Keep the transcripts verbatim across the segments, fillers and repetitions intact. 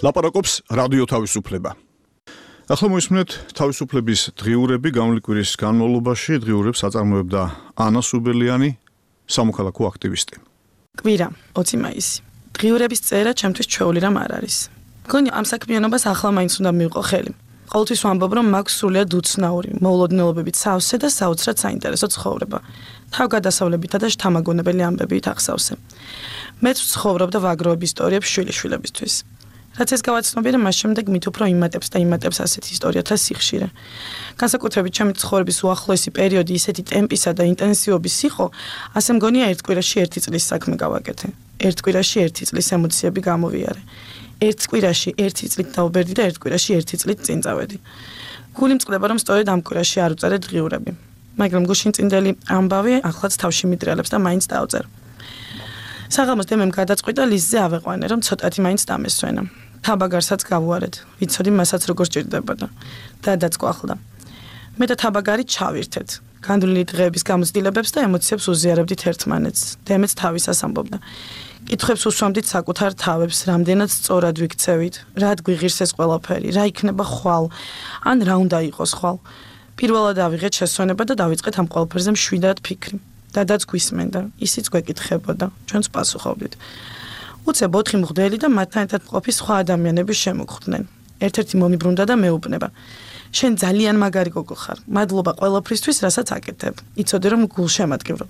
ლაპარაკობს რადიო თავისუფლება. ახლა მოისმინეთ თავისუფლების დღიურები გამული კვირის განმავლობაში დღიურებს აწარმოებდა ანა სუბელიანი, სამოქალაქო აქტივისტი. კვირა, ოცი მაისი. დღიურების წერა ჩემთვის ჩვეული რამ არ არის. მგონი ამ საქმიანობას ახლა მაინც უნდა მივყო ხელი. ყოველთვის ვამბობ, რომ მაქვს სრულიად უცნაური, მოულოდნელობებით სავსე და საოცრად საინტერესო ცხოვრება. თავგადასავლებითა და შთამაგონებელი ამბებით ახსავსე. მეც ვცხოვრობ და ვაგროვებ ისტორიებს შვილიშვილებისთვის. რაც ეს გავაცნობიერე, მას შემდეგ მით უფრო იმატებს და იმატებს ასეთი ისტორიათა სიხშირე. განსაკუთრებით ჩემი ცხოვრების უახლოესი პერიოდი ისეთი ტემპისა და ინტენსივობის იყო, ასე მგონია ერთ კვირაში ერთი წლის საქმე გავაკეთე. ერთ კვირაში ერთი წლის ემოციები გამოვიარე. ერთ კვირაში ერთი წლით დავბერდი და ერთ კვირაში ერთი წლით წინ წავედი. გული მწყდება, რომ სწორედ ამ კვირაში არ უწერე დღიურები. მაგრამ გუშინ წინდელი ამბავი ახლაც თავში მიტრიალებს და მაინც დავწერ. საღამოს დემემ გადაწყვიტა ლიზზე ავეყვანე, რომ ცოტათი მაინც დამესვენა. თაბაგარსაც გავუარეთ, ვიცოდი მასაც როგორ ჭირდებოდა. დადაც ყვახლდა. მე და თაბაგარი ჩავირთეთ. განდვლილი დღეების გამოცდილებებს და ემოციებს უზიარებდით ერთმანეთს. დემეც თავისას ამბობდა. კითხვებს უსვამდით საკუთარ თავებს, რამდენად სწორად ვიქცევით, რად გვიღირს ეს ყველაფერი, რა იქნება ხვალ, ან რა უნდა იყოს ხვალ. პირველად ავიღეთ შესვენება და დავიწყეთ ამ ყველაფერზე მშვიდად ფიქრი. დადაც გვისმენდა, ისიც გვეკითხებოდა, ჩვენც პასუხობდით. უცებ ოთხი მღვდელი და მათთან ერთად მყოფი სხვა ადამიანები შემოგხვდნენ. ერთ-ერთი მომიბრუნდა და მეუბნება. შენ ძალიან მაგარი გოგო ხარ. მადლობა ყველაფრისთვის, რასაც აკეთებ. იცოდე რომ გულშემატკივრობ.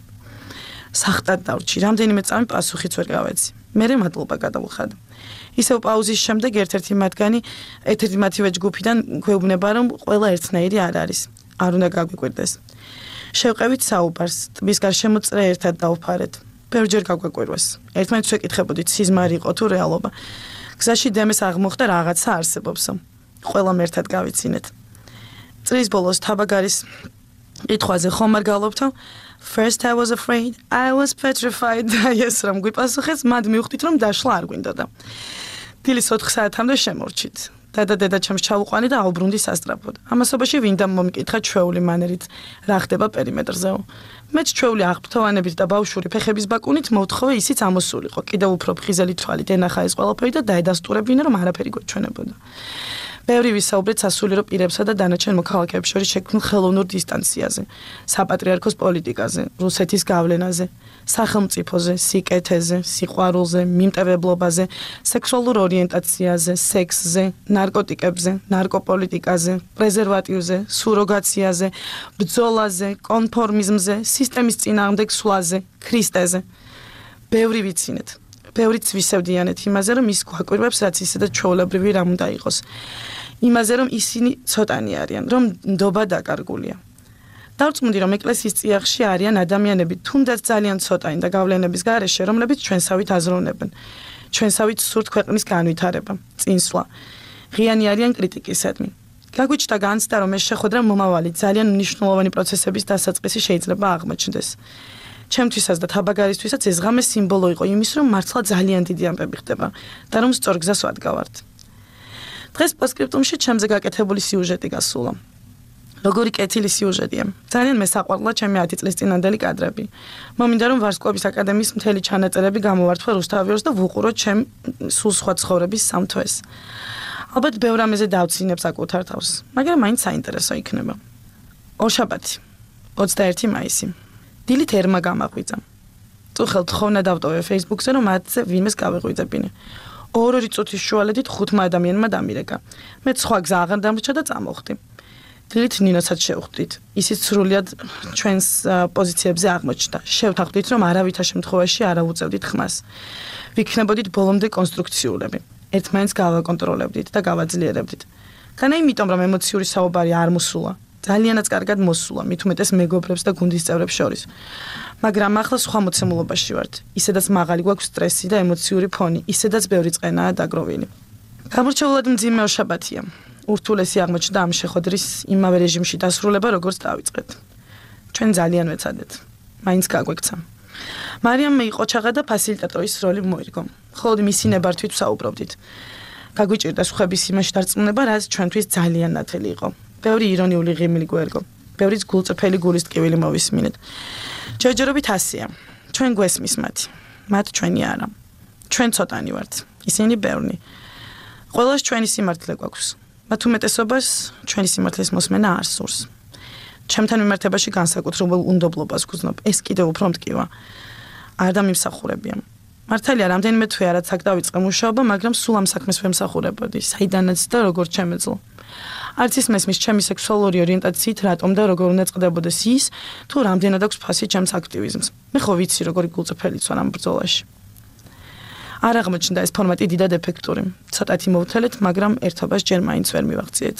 სახტად დავრჩი, რამდენიმე წამი პასუხიც ვერ გავეცი. მერე მადლობა გადავუხადე. ისევ პაუზის შემდეგ ერთ-ერთი მათგანი, ერთ-ერთი მათივე ჯგუფიდან გვეუბნება, რომ ყველა ერთნაირი არ არის. არ უნდა გაგვიკვირდეს. შევყევით საუბარს, ტბის გარშემო წრე ერთად დავფარეთ. ბევრჯერ გაგვეკვირვეს. ერთმანეთს ვეკითხებოდით, სიზმარი იყო თუ რეალობა. გზაში დემეს აღმოხდა რაღაცა არსებობსო. ყველამ ერთად გავიცინეთ. წრის ბოლოს თაბაგარის კითხვაზე ხომ არ გალობთო? First I was afraid, I was petrified. ეს რომ გვიპასუხეს, მად მივხვდით, რომ დაშლა არ გვინდოდა. დილის ოთხ საათამდე შემორჩით. დედა დედა ჩემს ჩაუყვანი და აუბრუნდი სასწრაფოდ. ამასობაში ვინდა მომიკითხა ჩვეული მანერით, რა ხდება პერიმეტრზეო. მეც ჩვეული აღფრთოვანებით და ბავშვური ფეხების ბაკუნით მოვთხოვე ისიც ამოსულიყო. კიდევ უფრო ფხიზელი თვალით ენახა ეს ყველაფერი და დაედასტურებინა, რომ არაფერი გვეჩვენებოდა. ბევრი ვისაუბრეთ სასულიერო პირებსა და დანარჩენ მოქალაქეებს შორის შექმნილ ხელოვნურ დისტანციაზე, საპატრიარქოს პოლიტიკაზე, რუსეთის გავლენაზე, სახელმწიფოზე, სიკეთეზე, სიყვარულზე, მიმტევებლობაზე, სექსუალურ ორიენტაციაზე, სექსზე, ნარკოტიკებზე, ნარკოპოლიტიკაზე, პრეზერვატივზე, სუროგაციაზე, ბრძოლაზე, კონფორმიზმზე, სისტემის წინააღმდეგ სვლაზე, ქრისტეზე. ბევრი ვიცინეთ. ბევრიც ვისევდიანეთ იმაზე, რომ ის გვაკვირვებს, რაც ისედაც ჩვეულებრივი რამ უნდა იყოს. იმაზე, რომ ისინი ცოტანი არიან, რომ ნდობა დაკარგულია. დავწმუნდი, რომ ეკლესიის წიაღში არიან ადამიანები, თუნდაც ძალიან ცოტანი და გავლენების გარეშე, რომლებიც ჩვენსავით აზროვნებენ. ჩვენსავით სურთ ქვეყნის განვითარება, წინსვლა. ღიანი არიან კრიტიკისადმი. გაგვიჩნდა განცდა, რომ ეს შეხვედრა მომავალი ძალიან მნიშვნელოვანი პროცესების დასაწყისი შეიძლება აღმოჩნდეს. ჩემთვისაც და თაბაგარისთვისაც ეს ღამე სიმბოლო იყო იმის, რომ მართლა ძალიან დიდი ამბები ხდება და რომ სწორ გზას ვადგავართ. დღეს პოსტსკრიპტუმში ჩემზე გაკეთებული სიუჟეტი გასულა. როგორი კეთილი სიუჟეტია. ძალიან მესაყვარლა ჩემი ათი წლის წინანდელი კადრები. მომინდა რომ ვარსკვლავის აკადემიის მთელი ჩანაწერები გამოვართვა რუსთავიორს და ვუყურო ჩემ სულ სხვა ცხოვრების სამ თვეს. ალბათ ბევრ ამაზე დავცინებ საკუთარ თავს, მაგრამ მაინც საინტერესო იქნება. ორშაბათი, ოცდაერთი მაისი. დილით ერმა გამაღვიძა. წუხელ თხოვნად დავტოვე Facebook-ზე, რომ მათზე ვინმეს გავეღვიძებინე. ორ-ორი წუთის შუალედით ხუთმა ადამიანმა დამირეკა. მეც სხვა გზა აღარ დამრჩა და წამოვხდი. დილით ნინოსაც შევხვდით. ისიც სრულიად ჩვენს პოზიციებზე აღმოჩნდა. შევთანხმდით, რომ არავითარ შემთხვევაში არ აუწევდით ხმას. ვიქნებოდით ბოლომდე კონსტრუქციულები. ერთმანეთს გავაკონტროლებდით და გავაძლიერებდით. განა იმიტომ, რომ ემოციური საუბარი არ მოსულა. ძალიანაც კარგად მოსულა, მით უმეტეს მეგობრებს და გუნდის წევრებს შორის. მაგრამ ახლა სხვა მოცემულობაში ვართ. ისედაც მაღალი გვაქვს სტრესი და ემოციური ფონი, ისედაც ბევრი წყენაა დაგროვილი. გამორჩეულად მძიმე ორშაბათია. ურთულესი აღმოჩნდა ამ შეხვედრის იმავე რეჟიმში დასრულება, როგორც დავიწყეთ. ჩვენ ძალიან ვეცადეთ. მაინც გაგვექცა. მარიამ მეიყოჩაღა და ფასილიტატორის როლი მოირგო. ხოლო მისი ნებართვით ვსაუბრობდით. გაგვიჭირდა სხვების იმაში დარწმუნება, რაც ჩვენთვის ძალიან ნათელი იყო. ბევრი ირონიული ღიმილი გვერგო. ბევრიც გულწრფელი გულის ტკივილი მოვისმინეთ. ჯერჯერობით ასია. ჩვენ გვესმის მათი. მათ ჩვენი არა. ჩვენ ცოტანი ვართ. ისინი ბევრნი. ყველას ჩვენი სიმართლე გვაქვს. მათ უმეტესობას ჩვენი სიმართლის მოსმენა არ სურს. ჩემთან მიმართებაში განსაკუთრებულ უნდობლობას გრძნობ. ეს კიდევ უფრო მტკივა. არ დამიმსახურებია. მართალია, რამდენიმე თვე არაც აქ დავიწყე მუშაობა, მაგრამ სულ ამ საქმეს ვემსახურებოდი, საიდანაც და როგორ ჩემეძლო. არც ის მესმის ჩემი სექსუალური ორიენტაციით, რატომ და როგორ უნდა წყდებოდეს ის, თუ რამდენად აქვს ფასი ჩემს აქტივიზმს. მე ხო ვიცი, როგორი გულწრფელიც ვარ ამ ბრძოლაში. არ აღმოჩნდა ეს ფორმატი დიდად ეფექტური. ცოტათი მოვთელეთ, მაგრამ ერთობას ჯერ მაინც ვერ მივაღწიეთ.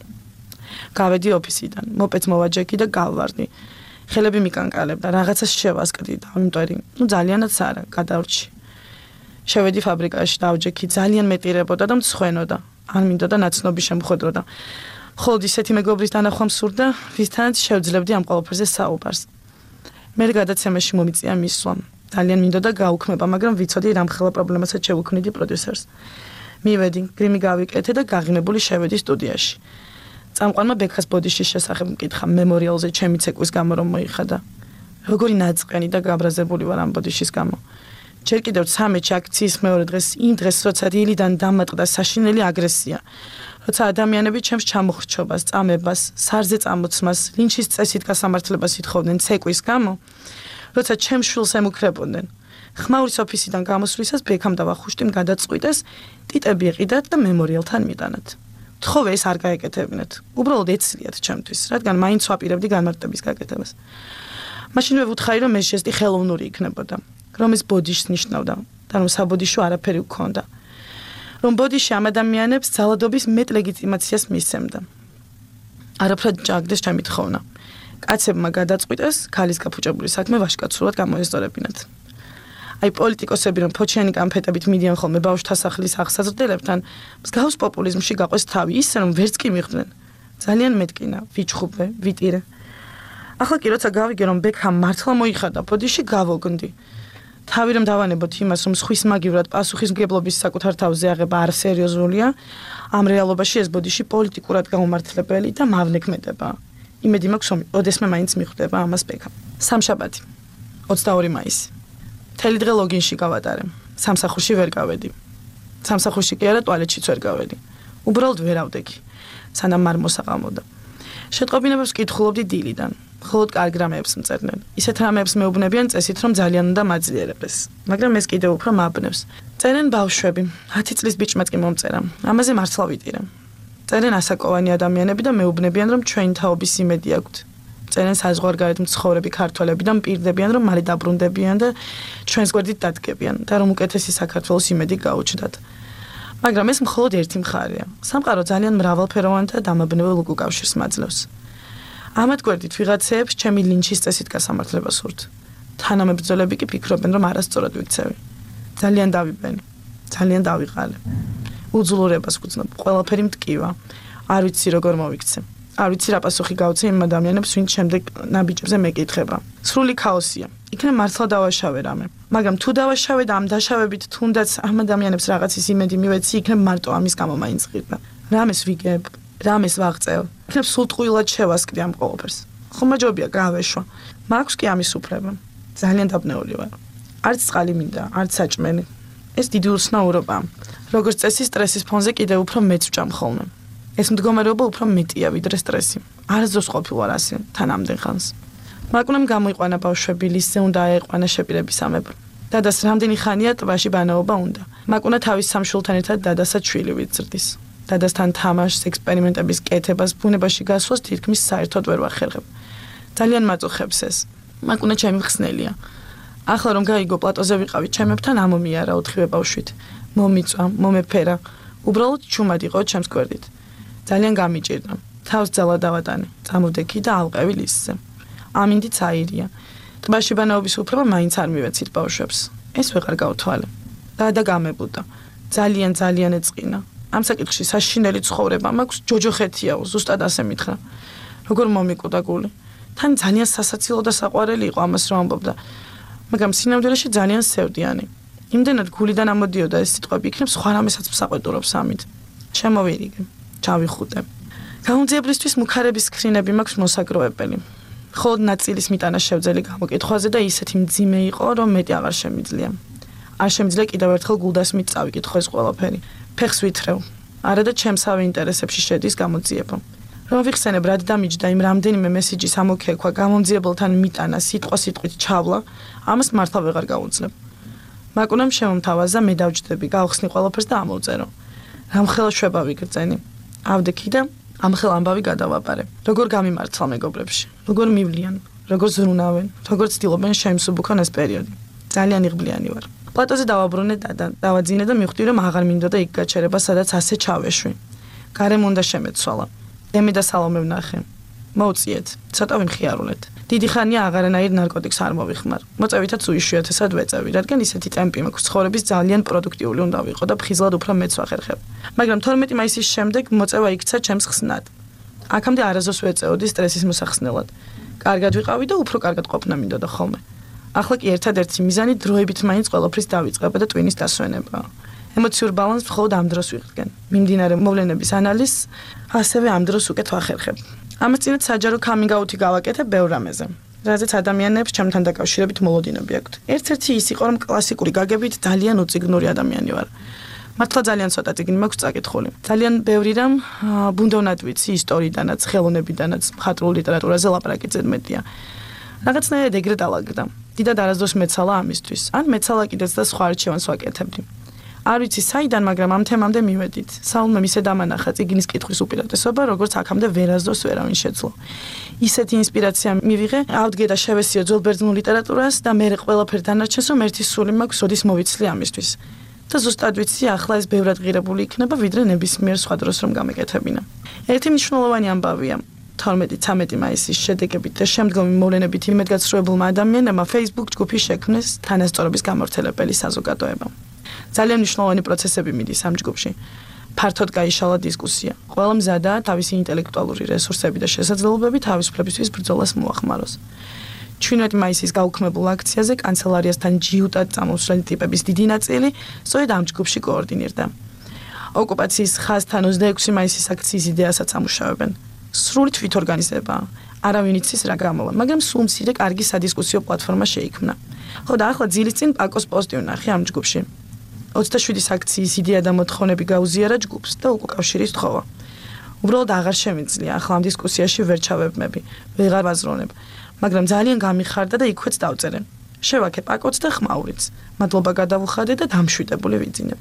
გავედი ოფისიდან, მოპედს მოვაჯექი და გავვარდი. ხელები მიკანკალებდა, რაღაცას შევასკდი და ამტვერი. ნუ ძალიანაც არა, გადავრჩი. შევედი ფაბრიკაში, დავჯექი, ძალიან მეტირებოდა და მცხვენოდა. არ მინდოდა ნაცნობი შემხვედროდა. ხოლო ისეთი მეგობრის დანახვა მსურდა, ვისთანაც შევძლებდი ამ ყველაფერზე საუბარს. მე გადაცემაში მომიწია მისვლა. ძალიან მინდოდა გაუქმება, მაგრამ ვიცოდი რამ ხელა პრობლემასაც შევუქმნიდი პროდიუსერს. მივედი, გრიმი გავიკეთე და გაღიმებული შევედი სტუდიაში. წამყვანმა ბექას ბოდიშის შესახებ მკითხა მემორიალზე ჩემი ცეკვის გამო რომ მოიხადა. როგორი ნაწყენი და გაბრაზებული ვარ ამ ბოდიშის გამო. ჯერ კიდევ ცამეტში აქციის მეორე დღეს, იმ დღეს, როცა დილიდან დამატყდა საშინელი აგრესია, როცა ადამიანები ჩემს ჩამოხრჩობას, წამებას, სარზე წამოცმას, ლინჩის წესით გასამართლებას ითხოვდნენ ცეკვის გამო, როცა ჩემს შვილს ემუქრებოდნენ. ხმაურის ოფისიდან გამოსვლისას ბექამ და ვახუშტიმ გადაწყვიტეს ტიტები ეყიდათ და მემორიალთან მიტანათ. თხოვე ეს არ გაეკეთებინათ. უბრალოდ ეცლიათ ჩემთვის, რადგან მაინც ვაპირებდი განმარტების გაკეთებას. მაშინვე ვუთხარი, რომ ეს ჟესტი ხელოვნური იქნებოდა, რომ ეს ბოდიშს ნიშნავდა და რომ საბოდიშო არაფერი უქონდა. რომ ბოდიში ამ ადამიანებს ძალადობის მეტ ლეგიტიმაციას მისცემდა. არაფრად ჭაგდეს ჩემი თხოვნა. კაცებმა გადაწყვიტეს ქალის გაფუჭებული საქმე ვაჟკაცურად გამოესწორებინათ. აი პოლიტიკოსები რომ ფოჩიანი კამფეტებით მიდიან ხოლმე ბავშვთა სახლის აღსაზრდელებთან, მსგავს პოპულიზმში გაყვეს თავი, ისე რომ ვერც კი მიხვდნენ. ძალიან მეტკინა, ვიჩხუბე, ვიტირე. ახლა კი როცა გავიგე რომ ბექამ მართლა მოიხადა ბოდიში, გავოგნდი. თავი რომ დავანებოთ იმას, რომ სხვის მაგივრად პასუხისმგებლობის საკუთარ თავზე აღება არ სერიოზულია, ამ რეალობაში ეს ბოდიში პოლიტიკურად გაუმართლებელი და მავნექმედებაა. იმედი მაქვს, რომ ოდესმე მაინც მიხვდება ამას ბექამ. სამშაბათი, ოცდაორი მაისი. მთელი დღე ლოგინში გავატარე. სამსახურში ვერ გავედი. სამსახურში კი არა, ტუალეტშიც ვერ გავედი. უბრალოდ ვერ ავდექი, სანამ არ მოსაყამოდა. შეტყობინებებს კითხულობდი დილიდან. მხოლოდ კარგ რამეებს მწერდნენ. ისეთ რამეებს მეუბნებიან წესით, რომ ძალიან უნდა მაძლიერებდეს. მაგრამ ეს კიდევ უფრო მაბნევს. წერენ ბავშვები, ათი წლის ბიჭმაც კი მომწერა. ამაზე მართლა ვიტირე. წერენ ასაკოვანი ადამიანები და მეუბნებიან, რომ ჩვენი თაობის იმედი აქვთ. წერენ საზღვარგარეთ მცხოვრები ქართველები და მპირდებიან, რომ მალე დაბრუნდებიან და ჩვენს გვერდით დადგებიან და რომ უკეთესი საქართველოს იმედი გაუჩნდათ. მაგრამ ეს მხოლოდ ერთი მხარეა. სამყარო ძალიან მრავალფეროვანი და დამაბნეველ უკავშირს მაძლევს. ამათ გვერდით ვიღაცეებს ჩემი ლინჩის წესით გასამართლება სურთ. თანამებრძოლები კი ფიქრობენ, რომ არასწორად ვიქცევი. ძალიან დავიბენი, ძალიან დავიყალე. უძლურებას გძნობ, ყველაფერი მტკივა. არ ვიცი როგორ მოვიქცე. არ ვიცი რა პასუხი გავცე იმ ადამიანებს, ვინც შემდეგ ნაბიჯებზე მეკითხება. სრული ქაოსია. იქნებ მართლა დავაშავე რამე. მაგრამ თუ დავაშავე და ამ დაშავებით თუნდაც ამ ადამიანებს რაღაცის იმედი მივეცი, იქნებ მარტო ამის გამო მაინც ღირდა. რამეს ვიგებ, რამეს ვაღწევ. იქნებ სულტყუილად შევასკდი ამ ყველაფერს. ხომაჯობია გავეშვა. მაქვს კი ამის უფლება. ძალიან დაბნეული ვარ. არც წყალი მინდა, არც საჭმელი. ეს დიდი უცნაურობაა. როგორც წესი, სტრესის ფონზე კიდევ უფრო მეც ვჭამ ხოლმე. ეს მდგომარეობა უფრო მეტია ვიდრე სტრესი. არასდროს ყოფილ ვარ ასე თან ამდენ ხანს. მაკუნამ გამოიყვანა ბავშვები, ლისზე უნდა აეყვანა შეპირების ამებრო. დადას რამდენი ხანია ტბაში ბანაობა უნდა. მაკუნა თავის სამშვილთან ერთად დადასაც შვილი ვიძრდის. დადასთან თამაშს, ექსპერიმენტების კეთებას, ბუნებაში გასვლას თითქმის საერთოდ ვერ ვახერხებ. ძალიან მაწუხებს ეს. მაკუნა ჩემი ხსნელია. ახლა რომ გაიგო პლატოზე ვიყავი ჩემებთან ამომიარა ოთხივე ბავშვით. მომიწვა, მომეფერა. უბრალოდ ჩუმად იყო ჩემს გვერდით. ძალიან გამიჭირდა. თავს ძალა დავატანე, წამოვდექი და ავყევი ლისზე. ამინდიც აირია. ტბაში ბანაობის უფლება მაინც არ მივეცით ბავშვებს. ეს ვეღარ გავთვალე. და და გამებუდა. ძალიან ძალიან ეწყინა. ამ საკითხში საშინელი ცხოვრება მაქვს, ჯოჯოხეთიაო, ზუსტად ასე მითხრა. როგორ მომიკუდა გული. თან ძალიან სასაცილო და საყვარელი იყო ამას რომ ამბობდა. მაგრამ სინამდვილეში ძალიან სევდიანი. იმდენად გულიდან ამოდიოდა ეს სიტყვები, იქნებ სხვა რამესაც მსაყვეტურობს ამით. შემოვირიგე, ჩავიხუტე. გაუნძიებლისთვის მუქარების სქრინები მაქვს მოსაგროვებელი. ხოლო ნაწილის მიტანა შევძელი გამოკითხვაზე და ისეთი მძიმე იყო, რომ მეტი აღარ შემიძლია. არ შემიძლია კიდევ ერთხელ გულდასმით წავიკითხო ეს ყველაფერი. ფეხს ვითრევ, არა და ჩემსავე ინტერესებში შედის გამოძიება. რომ ვიხსენებ რა დამიჯდა იმ რამდენიმე მესიჯის ამოქექვა გამომძიებელთან მიტანა სიტყვა-სიტყვით ჩავლა, ამას მართლა ვეღარ გაუძლებ. მაგრამ შემომთავაზა მე დავჯდები, გავხსნი ყველაფერს და ამოვწერო. რამხელა შვება ვიგრძენი. ავდექი და ამხელ ამბავი გადავაპარე. როგორ გამიმართლა მეგობრებში, როგორ მივლიან, როგორ ზრუნავენ, როგორ ცდილობენ შემსუბუქონ ეს პერიოდი. ძალიან იღბლიანი ვარ. პლატოზე დავაბრუნე და დავაძინე და მივხვდი რომ აღარ მინდოდა იქ გაჩერება, სადაც ასე ჩავეშვი. გარემ უნდა შემეცვალა. ემე და სალომე ვნახე. მოუწიეთ, ცოტა ვიმხიარულეთ. დიდი ხანია აღარანაირ ნარკოტიკს არ მოვიხმარ. მოწევითაც უიშვიათესად ვეწევი, რადგან ისეთი ტემპი მაქვს ცხოვრების ძალიან პროდუქტიული უნდა ვიყო და ფხიზლად უფრო მეც ვახერხებ. მაგრამ თორმეტი მაისის შემდეგ მოწევა იქცა ჩემს ხსნად. აქამდე არასდროს ვეწეოდი სტრესის მოსახსნელად. კარგად ვიყავი და უფრო კარგად ყოფნა მინდოდა ხოლმე. ახლა კი ერთადერთი მიზანი დროებით მაინც ყველაფრის დავიწყება და ტვინის დასვენება. ემოციურ ბალანსს მხოლოდ ამ დროს ვიღწენ. მიმდინარე მოვლენების ანალიზს ასევე ამ დროს უკეთ ვახერხებ. ამას წინათ საჯარო coming-out-ი გავაკეთებ ბევრ რამეზე, რაზეც ადამიანებს ჩემთან დაკავშირებით მოლოდინები აქვთ. ერთ-ერთი ის იყო, რომ კლასიკური გაგებით ძალიან უციგნური ადამიანი ვარ. მართლა ძალიან ცოტა წიგნი მაქვს წაკითხული. ძალიან ბევრი რამ ბუნდოვნად ვიცი ისტორიიდანაც, ხელოვნებიდანაც, მხატვრულ ლიტერატურაზე ლაპარაკი ზედმეტია. რაღაცნაირად ეგრე დავაგდა. დიდად არასდროს მეცალა ამისთვის. ან მეცალა კიდეც და სხვა არჩევანს ვაკეთებდი. არ ვიცი საიდან, მაგრამ ამ თემამდე მივედით. საულმემ ისე დამანახა წიგნის კითხვის უპირატესობა, როგორც აქამდე ვერასდროს ვერავინ შეძლო. ისეთი ინსპირაცია მივიღე, ავდგე და შევესიო ძველ ბერძნულ ლიტერატურას და მე ყველაფერი დანარჩენს, რომ ერთი სული მაქვს, როდის მოვიცლი ამისთვის. და ზუსტად ვიცი, ახლა ეს ბევრად ღირებული იქნება, ვიდრე ნებისმიერ სხვა დროს რომ გამეკეთებინა. ერთი მნიშვნელოვანი ამბავია. თორმეტი-ცამეტი მაისის შედეგებით და შემდგომი მოვლენებით იმედგაცრუებულმა ადამიანებმა Facebook ჯგუფი შექმნეს თანასწორობის გამავრცელებელი საზოგადოება. ძალიან მნიშვნელოვანი პროცესები მიდის ამ ჯგუფში. ფართოდ გაიშალა დისკუსია. ყველა მზადაა თავისი ინტელექტუალური რესურსები და შესაძლებლობები თავისუფლებისთვის ბრძოლას მოახმაროს. ჩვენეთ მაისის გაუქმებულ აქციაზე კანცელარიასთან ჯიუტად წამოსვლელი ტიპების დიდი ნაწილი სწორედ ამ ჯგუფში კოორდინირდა. ოკუპაციის ხაზთან ოცდაექვსი მაისის აქციის იდეასაც ამუშავებენ. სრული თვითორგანიზებაა. არავინ იცის რა გამოვა, მაგრამ სულ მცირე კარგი სადისკუსიო პლატფორმა შეიქმნა. ხო და ახლა ძილის წინ პაკოს პოსტი ვნახე ამ ჯგუფში. ოცდაშვიდი აქციის იდეა და მოთხოვნები გაუზიარა ჯგუფს და უკავშირის თხოვა. უბრალოდ აღარ შემიძლია ახლა ამ დისკუსიაში ვერ ჩავებმები, ვეღარ ვაზროვნებ, მაგრამ ძალიან გამიხარდა და იქვეც დავწერე. შევაქე პაკოც და ხმაურიც. მადლობა გადავუხადე და დამშვიდებული ვიძინებ.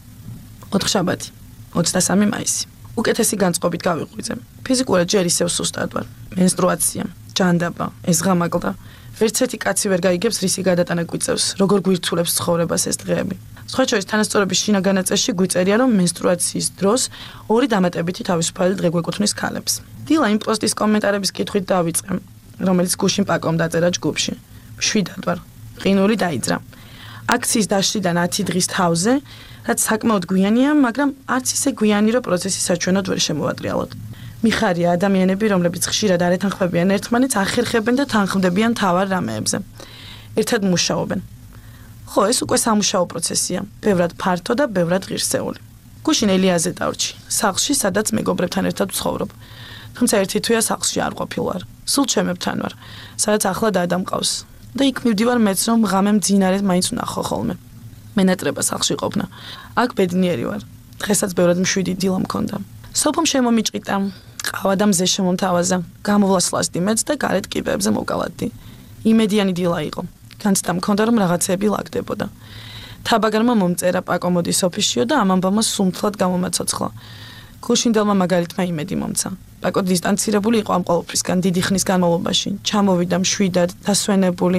ოთხშაბათი, ოცდასამი მაისი. უკეთესი განწყობით გავიღვიძე. ფიზიკურად ჯერ ისევ სუსტად ვარ. მენსტრუაცია, ჯანდაბა, ეზღამაკლდა. ვერც ერთი კაცი ვერ გაიგებს რისი გადატანა გვიწევს, როგორ გვირთულებს ცხოვრებას ეს დღეები. სხვა შორის თანასწორობის შინაგანაწესში გვიწერია, რომ მენსტრუაციის დროს ორი დამატებითი თავისუფალი დღე გვეკუთვნის ქალებს. დილა იმ პოსტის კომენტარების კითხვით დავიწყე, რომელიც გუშინ პაკომ დაწერა ჯგუფში. მშვიდად ვარ. ყინული დაიძრა. აქციის დაშლიდან ათი დღის თავზე, რაც საკმაოდ გვიანია, მაგრამ არც ისე გვიანი, რომ პროცესი საჩვენოდ ვერ შემოვატრიალოთ. მიხარია ადამიანები, რომლებიც ხშირად არ ეთანხმებიან ერთმანეთს, ახერხებენ და თანხმდებიან თავარ რამეებზე. ერთად მუშაობენ. ხო, ეს უკვე სამუშაო პროცესია, ბევრად ფართო და ბევრად ღირსეული. გუშინ ელიაზე დავრჩი, სახლში, სადაც მეგობრებთან ერთად ვცხოვრობ. თუმცა ერთი თვეა სახლში არ ყოფილ ვარ. სულ ჩემებთან ვარ, სადაც ახლა დედა მყავს. და იქ მივდივარ მეც, რომ ღამე მძინარედ მაინც ვნახო ხოლმე. მენატრება სახლში ყოფნა. აქ ბედნიერი ვარ. დღესაც ბევრად მშვიდი დილა მქონდა. სოფომ შემომიჭყიტა, ყავა და მზე შემომთავაზა. გამოვლასლასდი მეც და გარეთ კიბეებზე მოვკალათდი. იმედიანი დილა იყო. განცდა მქონდა, რომ რაღაცები ლაგდებოდა. თაბაგარმა მომწერა პაკო მოდის ოფისშიო და ამ ამბავმა სუმთლად გამომაცოცხლა. გუშინდელმა მაგალითმა იმედი მომცა. პაკო დისტანცირებული იყო ამ ყოველფრისგან დიდი ხნის განმავლობაში. ჩამოვიდა მშვიდად, დასვენებული.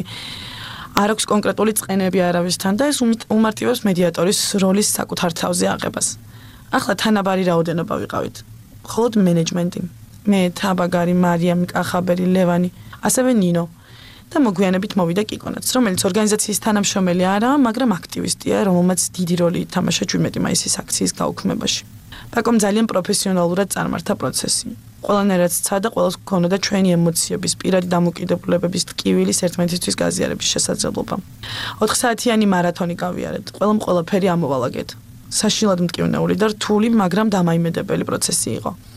არ აქვს კონკრეტული წყენები არავისთან და ეს უმარტივებს მედიატორის როლის საკუთარ თავზე აღებას. ახლა თანაბარი რაოდენობა ვიყავით. მხოლოდ მენეჯმენტი. მე, თაბაგარი, მარიამ, კახაბერი, ლევანი, ასევე ნინო. და მოგვიანებით მოვიდა კიკონაც, რომელიც ორგანიზაციის თანამშრომელი არაა, მაგრამ აქტივისტია, რომელმაც დიდი როლი ითამაშა შვიდმეტი მაისის აქციის გაუქმებაში. პაკომ ძალიან პროფესიონალურად წარმართა პროცესი. ყველანაირად სცადა, ყველას გქონოდა ჩვენი ემოციების, პირადი დამოკიდებულებების, ტკივილის ერთმანეთისთვის გაზიარების შესაძლებლობა. ოთხ საათიანი მარათონი გავიარეთ, ყველამ ყველაფერი ამოვალაგეთ. საშინლად მტკივნეული და რთული, მაგრამ დამაიმედებელი პროცესი იყო.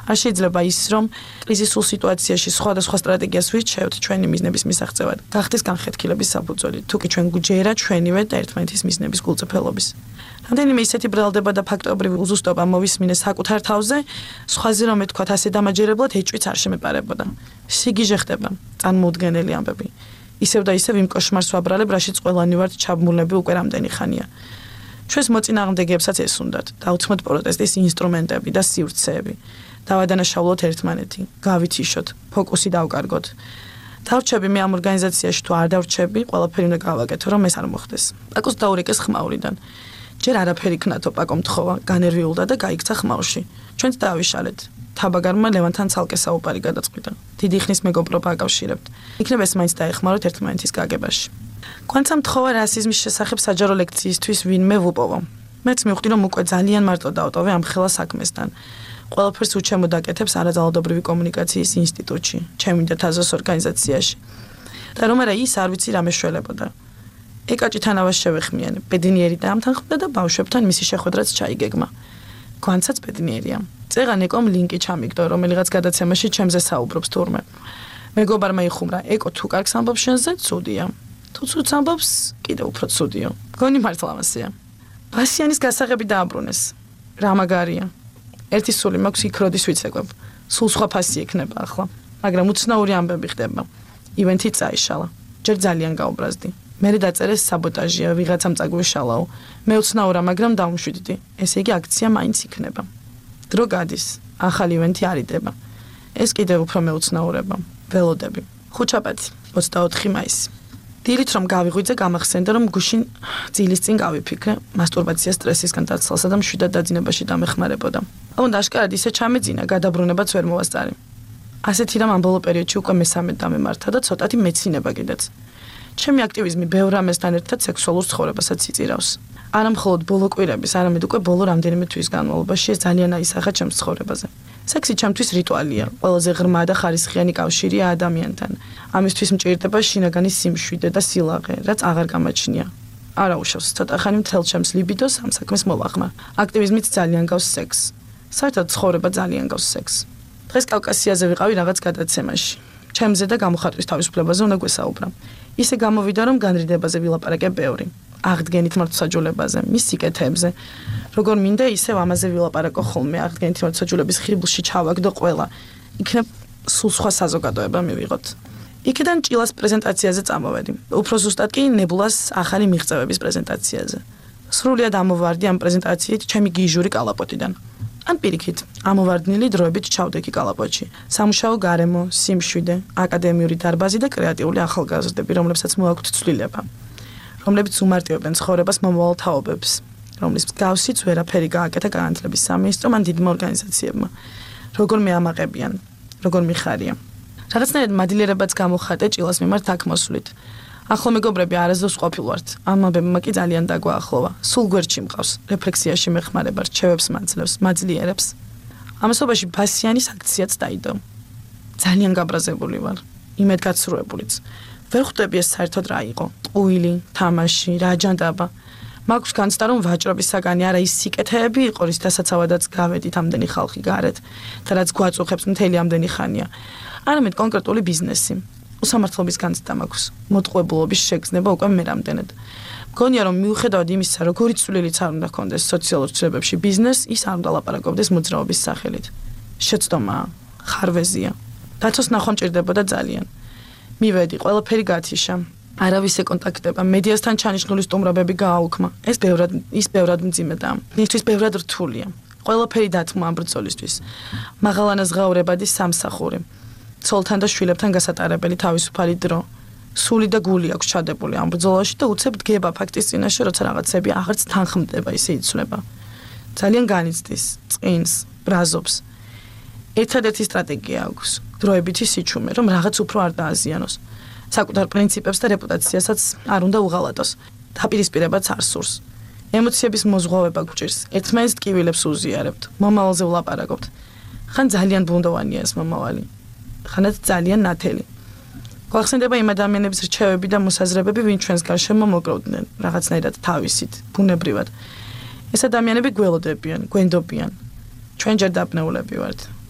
არ შეიძლება ის რომ კრიზისულ სიტუაციაში სხვადასხვა სტრატეგიას ვირჩევთ ჩვენი მიზნების მისაღწევად. გახდეს განხეთქილების საფუძველი. თუკი ჩვენ გვჯერა ჩვენივე ერთმანეთის მიზნების გულწრფელობის. რამდენიმე ისეთი ბრალდება და ფაქტობრივი უზუსტობა მოვისმინეს საკუთარ თავზე, სხვაზე რომ ეთქვათ ასე დამაჯერებლად ეჭვიც არ შემეპარებოდა. სიგიჟე ხდება, წარმოუდგენელი ამბები. ისევ და ისევ იმ კოშმარს ვაბრალებ, რაშიც ყველანი ვართ ჩაბმულები უკვე რამდენი ხანია. ჩვენს მოწინააღმდეგეებსაც ეს უნდათ, დავთმოთ პროტესტის ინსტრუმენტები და სივრცეები. დავადანაშაულოთ ერთმანეთი, გავითიშოთ, ფოკუსი დავკარგოთ. დავრჩები მე ამ ორგანიზაციაში თუ არ დავრჩები, ყველაფერი უნდა გავაკეთო, რომ ეს არ მოხდეს. პაკოს დაურეკეს ხმაურიდან. ჯერ არაფერი ქნათო პაკომ თხოვა, განერვიულდა და გაიქცა ხმაურში. ჩვენც დაავიშალეთ. თაბაგარმა ლევანთან ცალკე საუბარი გადაწყვიტა. დიდი ხნის მეგობრობა აკავშირებთ. იქნებ ეს მაინც დაეხმაროთ ერთმანეთის გაგებაში. Კვანცა მთხოვა რასიზმის შესახებ საჯარო ლექციისთვის ვინმე ვუპოვო. მეც მივხვდი რომ უკვე ძალიან მარტო დავტოვე ამ ხელა საქმესთან. ყველაფერს უჩემო დაკეთებს არაძალადობრივი კომუნიკაციის ინსტიტუტში, ჩემი და თაზოს ორგანიზაციაში. და რომ არა ის არ ვიცი რა მეშველებოდა. ეკაჭითანავას შევეხმიან, ბედნიერი დაამთანხმდა და ბავშვებთან მისი შეხვედრაც ჩაიგეგმა. კვანცაც ბედნიერია. წეღან ეკომ ლინკი ჩამიგდო, რომელიღაც გადაცემაში ჩემზე საუბრობს თურმე. მეგობარმა იხუმრა, ეკო თუ კარგს ამბობს შენზე, ცუდია. თუ ცუდს ამბობს, კიდევ უფრო ცუდიო. გონი მართლა ამასია. ბასიანის გასაღები დააბრუნეს. რა მაგარია. ერთი სული მაქვს იქ როდის ვიცეკვებ. სულ სხვა ფასი ექნება ახლა, მაგრამ უცნაური ამბები ხდება. ივენთი წაიშალა. ჯერ ძალიან გაუბრაზდი. მერე დაწერეს საბოტაჟია, ვიღაცამ წაგვიშალაო. მე უცნაურა, მაგრამ დავუმშვიდდი. ესე იგი აქცია მაინც იქნება. დრო გადის, ახალი ივენთი არიდება. ეს კიდევ უფრო მეუცნაურება. ველოდები. ხუთშაბათი, ოცდაოთხი მაისი. დილით რომ გავიღვიძე, გამახსენდა რომ გუშინ ძილის წინ გავიფიქრე, მასტურბაცია სტრესისგან დაცლასა და მშვიდად დაძინებაში დამეხმარებოდა. უნდა აშკარად ისე ჩამეძინა, გადაბრუნებაც ვერ მოვასწარი. ასეთი რამ ამ ბოლო პერიოდში უკვე მესამე დამემართა და ცოტათი მეცინება კიდეც. ჩემი აქტივიზმი ბევრ რამესთან ერთად სექსუალურ ცხოვრებასაც იწირავს. არა მხოლოდ ბოლო კვირების, არამედ უკვე ბოლო რამდენიმე თვის განმავლობაში ეს ძალიან აისახა ჩემს ცხოვრებაზე. სექსი ჩემთვის რიტუალია, ყველაზე ღრმა და ხარისხიანი კავშირია ადამიანთან. ამისთვის მჭირდება შინაგანი სიმშვიდე და სილაღე, რაც აღარ გამაჩნია. არა უშავს, ცოტა ხანი მთელ ჩემს ლიბიდოს ამ საქმეს მოვახმარ. აქტივიზმით ძალიან გავს სექსს. საერთოდ ცხოვრება ძალიან გავს სექსს. დღეს კავკასიაზე ვიყავი რაღაც გადაცემაში. ჩემზე და გამოხატვის თავისუფლებაზე უნდა გვესაუბრა. ისე გამოვიდა რომ განრიდებაზე ვილაპარაკე ბევრი. აღდგენით მართლსაჯულებაზე, მის სიკეთეებზე. როგორ მინდა ისევ ამაზე ვილაპარაკო ხოლმე, აღდგენით მართლსაჯულების ხიბლში ჩავაგდო ყველა. იქნებ სულ სხვა საზოგადოება მივიღოთ. იქიდან ჭილას პრეზენტაციაზე წამოვედი. უფრო ზუსტად კი ნებულას ახალი მიღწევების პრეზენტაციაზე. სრულიად ამოვარდი ამ პრეზენტაციით ჩემი გიჟური კალაპოტიდან. ან პირიქით, ამოვარდნილი დროებით ჩავდექი კალაპოტში. სამუშაო გარემო, სიმშვიდე, აკადემიური დარბაზი და კრეატიული ახალგაზრდები, რომლებსაც მოაქვთ ცვლილება. რომლებიც უმარტივებენ ცხოვრებას მომავალ თაობებს, რომლის მსგავსიც ვერაფერი გააკეთა განათლების სამინისტრომ ან დიდმა ორგანიზაციებმა. როგორ მეამაყებიან, როგორ მიხარია. რაღაცნაირად მადლიერებაც გამოხატე ჭილას მიმართ აქ მოსვლით. ახლო მეგობრები არასდროს ყოფილვართ, ამ ამბებმა კი ძალიან დაგვაახლოვა. სულ გვერდში მყავს, რეფლექსიაში მეხმარება, რჩევებს მაძლევს, მაძლიერებს. ამასობაში ბასიანის აქციაც დაიდო. ძალიან გაბრაზებული ვარ, იმედგაცრუებულიც. ვერ ხვდები ეს საერთოდ რა იყო. ტყუილი, თამაში, რა აჯანდაბა. მაქვს განცდა რომ ვაჭრობის საგანი არა ის სიკეთეები იყო, რის დასაცავადაც გავედით ამდენი ხალხი გარეთ და რაც გვაწუხებს მთელი ამდენი ხანია. არამედ კონკრეტული ბიზნესი. უსამართლობის განცდა მაქვს. მოტყუებულობის შეგრძნება უკვე მე რამდენად. მგონია რომ მიუხედავად იმისა, როგორი წვლილიც არ უნდა ჰქონდეს სოციალურ ცვლილებებში ბიზნეს, ის არ უნდა ლაპარაკობდეს მოძრაობის სახელით. შეცდომაა, ხარვეზია. დაცოს ნახვა მჭირდებოდა ძალიან. მივედი, ყველაფერი გათიშა. არავის ეკონტაქტება, მედიასთან ჩანიშნული სტუმრობები გააუქმა. ეს ბევრად ის ბევრად მძიმედა. მისთვის ბევრად რთულია. ყველაფერი დათმო ამ ბრძოლისთვის. მაღალანაზღაურებადი სამსახური. ცოლთან და შვილებთან გასატარებელი თავისუფალი დრო. სული და გული აქვს ჩადებული ამ ბრძოლაში და უცებ დგება ფაქტის წინაშე, როცა რაღაცები აღარც თანხმდება, ისე იცვლება. ძალიან განიცდის, წინს, ბრაზობს. ერთადერთი სტრატეგია აქვს, დროებითი სიჩუმე, რომ რაღაც უფრო არ დააზიანოს. საკუთარ პრინციპებს და რეპუტაციასაც არ უნდა უღალატოს. დაპირისპირებაც არ სურს. ემოციების მოზღვავება გვჭირს. ერთმანეთს ტკივილებს უზიარებთ, მომავალზე ვლაპარაკობთ. ხან ძალიან ბუნდოვანია ეს მომავალი. ხანაც ძალიან ნათელი. გვახსენდება იმ ადამიანების რჩევები და მოსაზრებები, ვინ ჩვენს გარშემო მოგროვდნენ, რაღაცნაირად თავისით, ბუნებრივად. ეს ადამიანები გველოდებიან, გვენდობიან. ჩვენ ჯერ დაბნეულები ვართ.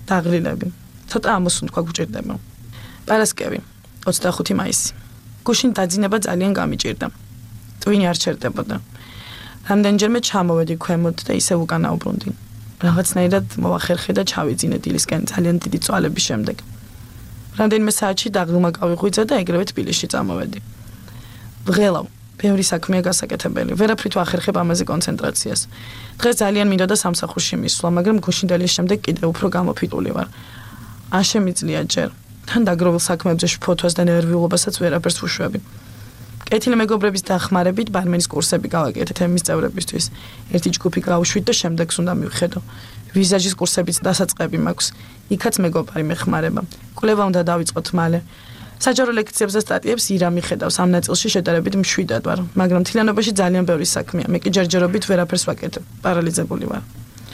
დაღლილები. ცოტა ამოსუნთქვა გვჭირდება. პარასკევი, ოცდახუთი მაისი. გუშინ დაძინება ძალიან გამიჭირდა. ტვინი არ ჩერდებოდა. რამდენჯერმე ჩამოვედი ქვემოთ და ისევ უკანა უბრუნდი. რაღაცნაირად მოვახერხე და ჩავიძინე დილისკენ ძალიან დიდი წვალების შემდეგ. რამდენიმე საათში დაღლილმა გავიღვიძა და ეგრევე თბილისში წამოვედი. ვღელავ, ბევრი საქმეა გასაკეთებელი. ვერაფრით ვახერხებ ამაზე კონცენტრაციას. დღეს ძალიან მინდოდა სამსახურში მისვლა, მაგრამ გუშინდელის შემდეგ კიდევ უფრო გამოფიტული ვარ. არ შემიძლია ჯერ. თან დაგროვილ საქმეებზე შფოთვას და ნერვიულობასაც ვერაფერს ვუშვები. კეთილი მეგობრების დახმარებით ბარმენის კურსები გავაკეთეთ ემის წევრებისთვის. ერთი ჯგუფი გავუშვით და შემდეგს უნდა მივხედო. ვიზაჟის კურსებიც დასაწყები მაქვს. იქაც მეგობარი მეხმარება. კვლევა უნდა დავიწყოთ მალე. საჯარო ლექციებს და სტატიებს ირა მიხედავს. ამ ნაწილში შედარებით მშვიდად ვარ, მაგრამ მთლიანობაში ძალიან ბევრი საქმეა. მე კი ჯერჯერობით ვერაფერს ვაკეთებ. პარალიზებული ვარ.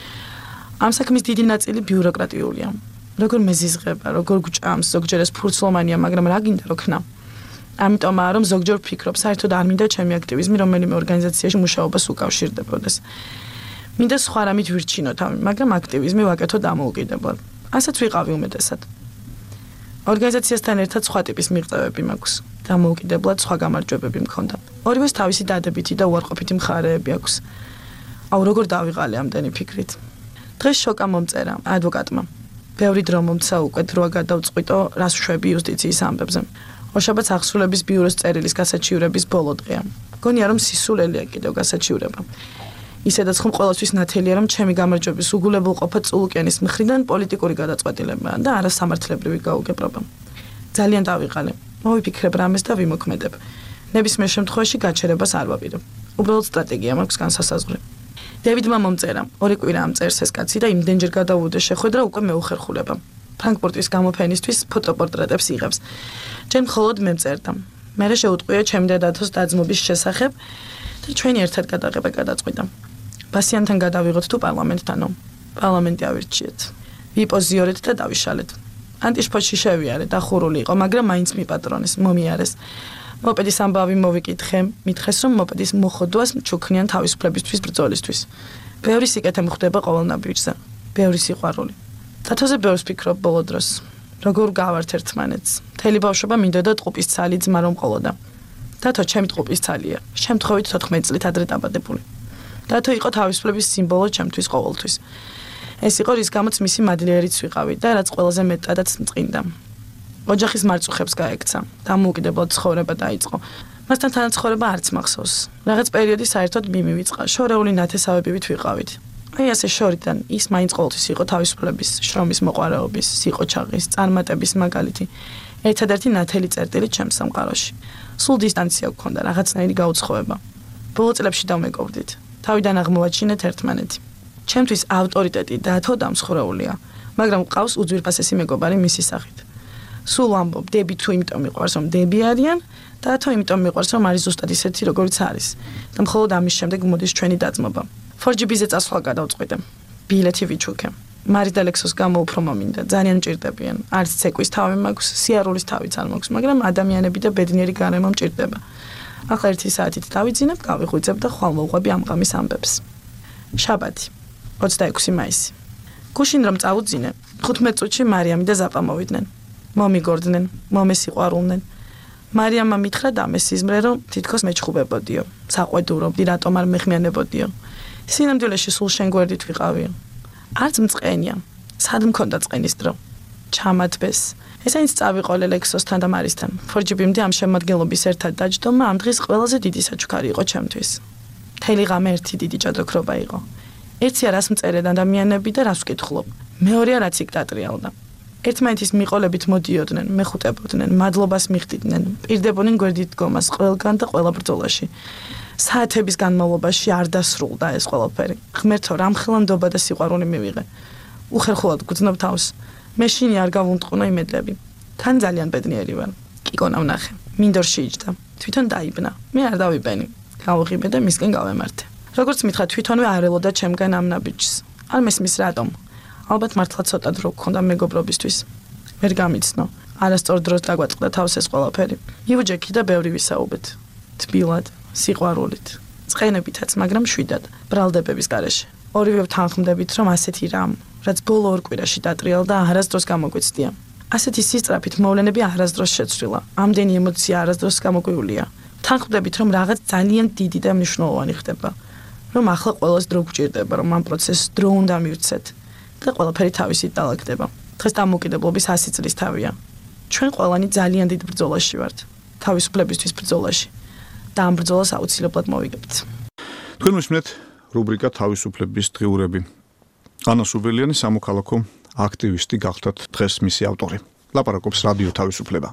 ამ საქმის დიდი ნაწილი ბიუროკრატიულია. როგორ მეზიზღება, როგორ გვჭამს, ზოგჯერ ეს ფურცლოვანია, მაგრამ რა გინდა რო ქნა. ამიტომაა რომ ზოგჯერ ვფიქრობ, საერთოდ არ მინდა ჩემი აქტივიზმი რომელიმე ორგანიზაციაში მუშაობას უკავშირდებოდეს. მინდა სხვა რამით ვირჩინო თავი, მაგრამ აქტივიზმი ვაკეთო დამოუკიდებლად. ასაც ვიყავი უმეტესად. ორგანიზაციასთან ერთად სხვა ტიპის მიღწევები მაქვს. დამოუკიდებლად სხვა გამარჯვებები მქონდა. ორივეს თავისი დადებითი და უარყოფითი მხარეები აქვს. აუ როგორ დავიღალე ამდენი ფიქრით. დღეს შოკა მომწერა ადვოკატმა. ბევრი დრო მომცა უკვე დროა გადავწყვიტო, რას ვშვები იუსტიციის ამბებზე. ორშაბათს აღსრულების ბიუროს წერილის გასაჩივრების ბოლო დღეა. მგონია რომ სისულელია კიდევ გასაჩივრება. ისედაც ხომ ყოველთვის ნათელია რომ ჩემი გამარჯვების უგულებელყოფა წულუკიანის მხრიდან პოლიტიკური გადაწყვეტილებაა და არა სამართლებრივი გაუგებრობა. ძალიან დავიღალე. მოვიფიქრებ რამეს და ვიმოქმედებ. ნებისმიერ შემთხვევაში გაჩერებას არ ვაპირებ. უბრალოდ სტრატეგია მაქვს განსასაზღვრი. დევიდმა მომწერა, ორი კვირა ამ წერს ეს კაცი და იმდენჯერ გადავუვდე შეხვედრა უკვე მეუხერხულება. ფრანკფურტის გამოფენისთვის ფოტოპორტრეტებს იღებს. ჩემ მხოლოდ მე მწერდა. მერე შეუტყვია ჩემი დედათოს დაძმობის შესახებ და ჩვენი ერთად გადაღება გადაწყვიტა. ბასიანთან გადავიღოთ თუ პარლამენტთანო. პარლამენტი ავირჩიეთ. ვიპოზიორეთ და დავიშალეთ. ანტიშფოთში შევიარე, დახურული იყო, მაგრამ მაინც მიპატრონეს, მომიარეს. მოპედის ამბავი მოვიკითხე, მითხეს რომ მოპედის მოხოდვას ჩუქნიან თავისუფლებისთვის ბრძოლისთვის. ბევრი სიკეთე მხდება ყოველ ნაბიჯზე. ბევრი სიყვარული. დათოზე ბევრს ფიქრობ ბოლო დროს. როგორ გავართ ერთმანეთს. მთელი ბავშვობა მინდოდა ტყუპის ცალი ძმა რომ ყოლოდა. დათო ჩემი ტყუპის ცალია. შემთხვევით თოთხმეტი წლით ადრე დაბადებული. დათო იყო თავისუფლების სიმბოლო ჩემთვის ყოველთვის. ეს იყო რის გამოც მისი მადლიერიც ვიყავი და რაც ყველაზე მეტადაც მწყინდა. ოჯახის მარწუხებს გაექცა. დამოუკიდებლად ცხოვრება დაიწყო. მასთან თანაცხოვრება არც მახსოვს. რაღაც პერიოდი საერთოდ მიმივიწყა. შორეული ნათესავებივით ვიყავით. აი ასე შორიდან ის მაინც ყოველთვის იყო თავისუფლების, შრომის მოყვარეობის, სიყოჩაღის, წარმატების მაგალითი. ერთადერთი ნათელი წერტილი ჩემს სამყაროში. სულ დისტანცია გქონდა, რაღაცნაირი გაუცხოება. ბოლო წლებში დავმეგობრდით. თავიდან აღმოვაჩინეთ ერთმანეთი. ჩემთვის ავტორიტეტი დათო დამსხვრეულია, მაგრამ ყავს უძვირფასესი მეგობარი მისი სახით. სულ ვამბობ, დები თუ იმიტომ მიყვარს, რომ დები არიან, დათო იმიტომ მიყვარს, რომ არის ზუსტად ისეთი, როგორიც არის. და მხოლოდ ამის შემდეგ მოდის ჩვენი დაძმობა. ფორ ჯი ბი-ზე წასვლა გადავწყვიტე. ბილეთი ვიჩუქე. მარის და ლექსოს გამო უფრო მომინდა, ძალიან მჭირდებიან. არც ცეკვის თავი მაქვს, სიარულის თავიც არ მაქვს, მაგრამ ადამიანები და ბედნიერი გარემო მჭირდება. ახლა ერთი საათით დავიძინებ, გავიღვიძებ და ხვალ მოვყვები ამ ღამის ამბებს. შაბათი, ოცდაექვსი მაისი. გუშინ რომ წავუძინე, ხუთმეტ წუთში მარიამი და ზაპა მოვიდნენ. მომიგორდნენ, მომესიყვარულნენ. მარიამმა მითხრა დამესიზმრე, რომ თითქოს მეჩხუბებოდიო. საყვედურობდი, რატომ არ მეხმიანებოდიო. სინამდვილეში სულ შენ გვერდით ვიყავიო. არც მწყენია. სად მქონდა წყენის დრო? ჩამათბეს. ესენიც წავიყოლე ლექსოსთან და მარისთან. ფორ ჯი ბი-მდე ამ შემადგენლობის ერთად დაჯდომა ამ დღის ყველაზე დიდი საჩუქარი იყო ჩემთვის. მთელი ღამე ერთი დიდი ჭადროქრობა იყო. ერთია რას მწერენ ადამიანები და რას ვკითხულობ. მეორეა რაც იქ დატრიალდა. ერთმანეთის მიყოლებით მოდიოდნენ, მეხუტებოდნენ, მადლობას მიხდიდნენ, პირდებოდნენ გვერდით დგომას ყველგან და ყველა ბრძოლაში. საათების განმავლობაში არ დასრულდა ეს ყველაფერი. ღმერთო, რამხელანდობა და სიყვარული მივიღე. უხერხულად გძნობ თავს. მეშინი არ გავუნტყუნო იმედლები. თან ძალიან ბედნიერი ვარ. კიკონა ვნახე. მინდორში იჯდა. თვითონ დაიბნა. მე არ დავიბენი. გავუღიბე და მისკენ გავემართე. როგორც მითხრა, თვითონვე არ ელოდა ჩემგან ამ ნაბიჯს. არ მესმის რატომ? ალბათ მართლა ცოტა დრო გქონდა მეგობრობისთვის. ვერ გამიცნო. არასწორ დროს დაგვაწყდა თავს ეს ყველაფერი. იუჯექი და ბევრი ვისაუბეთ. თბილად, სიყვარულით. წყენებითაც, მაგრამ შვიდად, ბრალდებების გარეშე. ორივე ვთანხმდებით, რომ ასეთი რამ, რაც ბოლო ორ კვირაში დატრიალდა, არასდროს გამოგვიცდია. ასეთი სისწრაფით მოვლენები არასდროს შეცვლილა. ამდენი ემოცია არასდროს გამოგვიულია. ვთანხმდებით, რომ რაღაც ძალიან დიდი და მნიშვნელოვანი ხდება. რომ ახლა ყველას დრო გვჭირდება, რომ ამ პროცესს დრო უნდა მივცეთ და ყველაფერი თავისით დაალაგდება. დღეს დამოუკიდებლობის ასი წლის თავია. ჩვენ ყველანი ძალიან დიდ ბრძოლაში ვართ. თავისუფლებისთვის ბრძოლაში. და ამ ბრძოლას აუცილებლად მოვიგებთ. თქვენ უსმენთ რუბრიკა თავისუფლების დღიურები. ანა სუბელიანი სამოქალაქო აქტივისტი გახდათ დღეს მისი ავტორი. ლაპარაკობს რადიო თავისუფლება.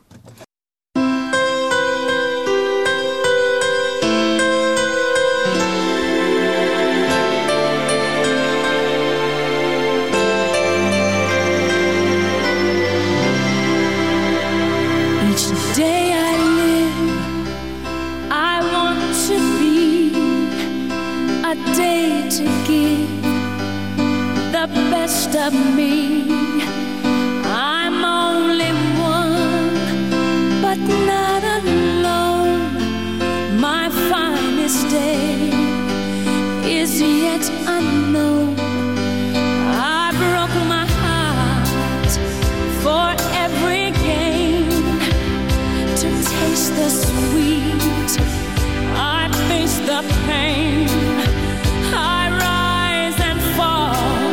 Of me, I'm only one, but not alone. My finest day is yet unknown. I broke my heart for every gain to taste the sweet. I face the pain. I rise and fall.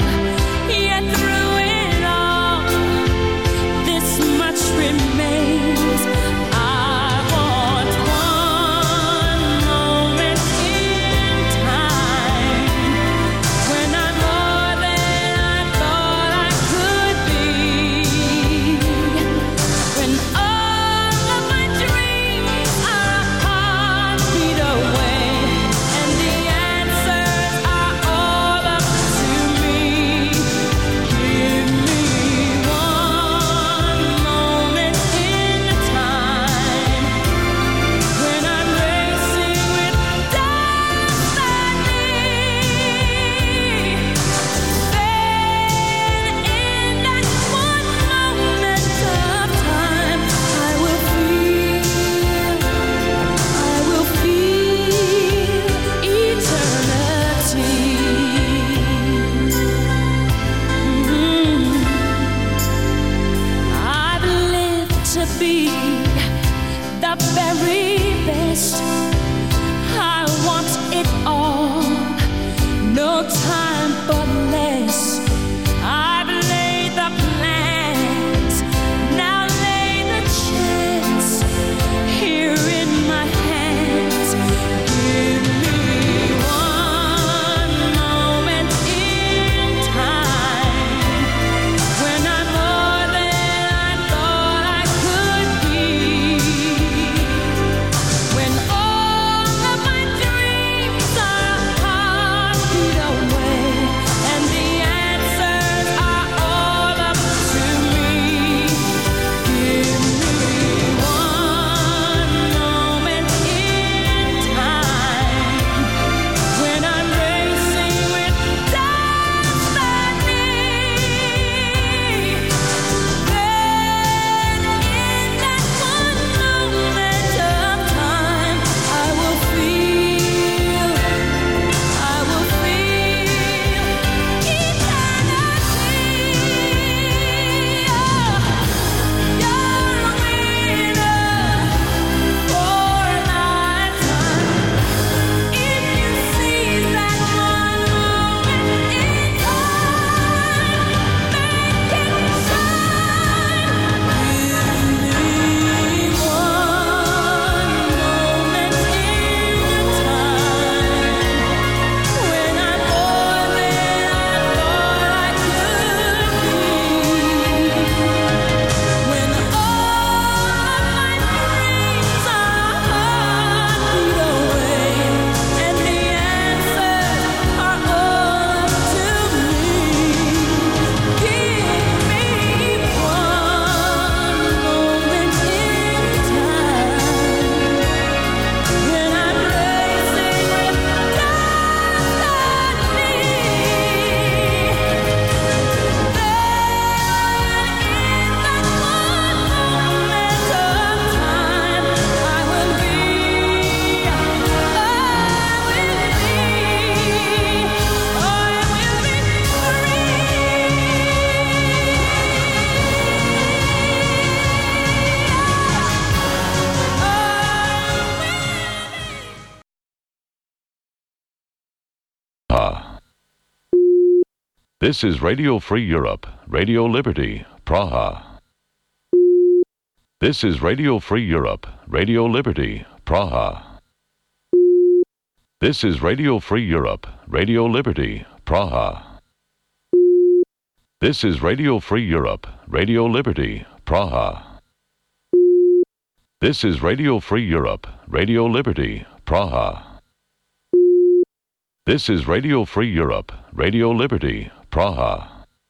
Remains. I want one moment in time when I'm more than I thought I could be, when all of my dreams are a heartbeat away and the This is Radio Free Europe, Radio Liberty, Praha. This is Radio Free Europe, Radio Liberty, Praha. This is Radio Free Europe, Radio Liberty, Praha. This is Radio Free Europe, Radio Liberty, Praha. This is Radio Free Europe, Radio Liberty, Praha. This is Radio Free Europe, Radio Liberty, Praha.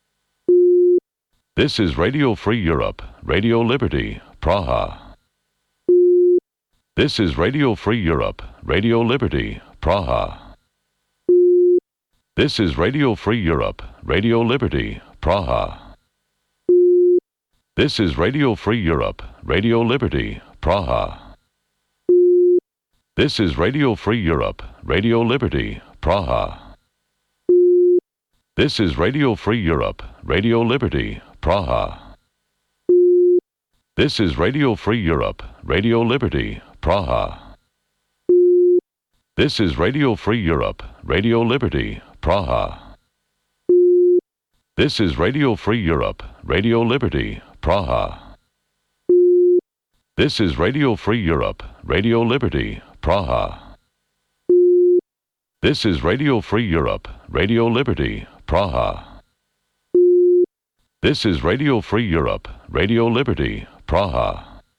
This is Radio Free Europe, Radio Liberty, Praha. This is Radio Free Europe, Radio Liberty, Praha. This is Radio Free Europe, Radio Liberty, Praha. This is Radio Free Europe, Radio Liberty, Praha. This is Radio Free Europe, Radio Liberty, Praha. This is Radio Free Europe, Radio Liberty, Praha. This is Radio Free Europe, Radio Liberty, Praha. This is Radio Free Europe, Radio Liberty, Praha. This is Radio Free Europe, Radio Liberty, Praha. This is Radio Free Europe, Radio Liberty, Praha. This is Radio Free Europe, Radio Liberty, Praha. This is Radio Free Europe, Radio Liberty, Praha.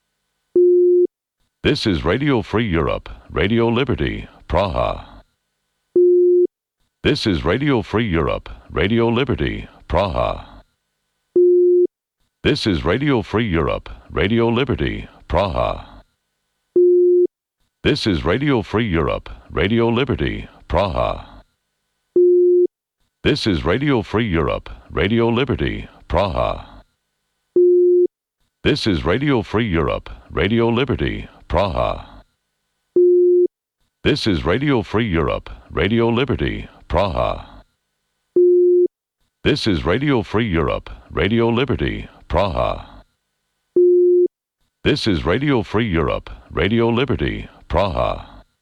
This is Radio Free Europe, Radio Liberty, Praha. This is Radio Free Europe, Radio Liberty, Praha. This is Radio Free Europe, Radio Liberty, Praha. This is Radio Free Europe, Radio Liberty, Praha. This is Radio Free Europe, Radio Liberty, Praha. This is Radio Free Europe, Radio Liberty, Praha. This is Radio Free Europe, Radio Liberty, Praha. This is Radio Free Europe, Radio Liberty, Praha. This is Radio Free Europe, Radio Liberty, Praha.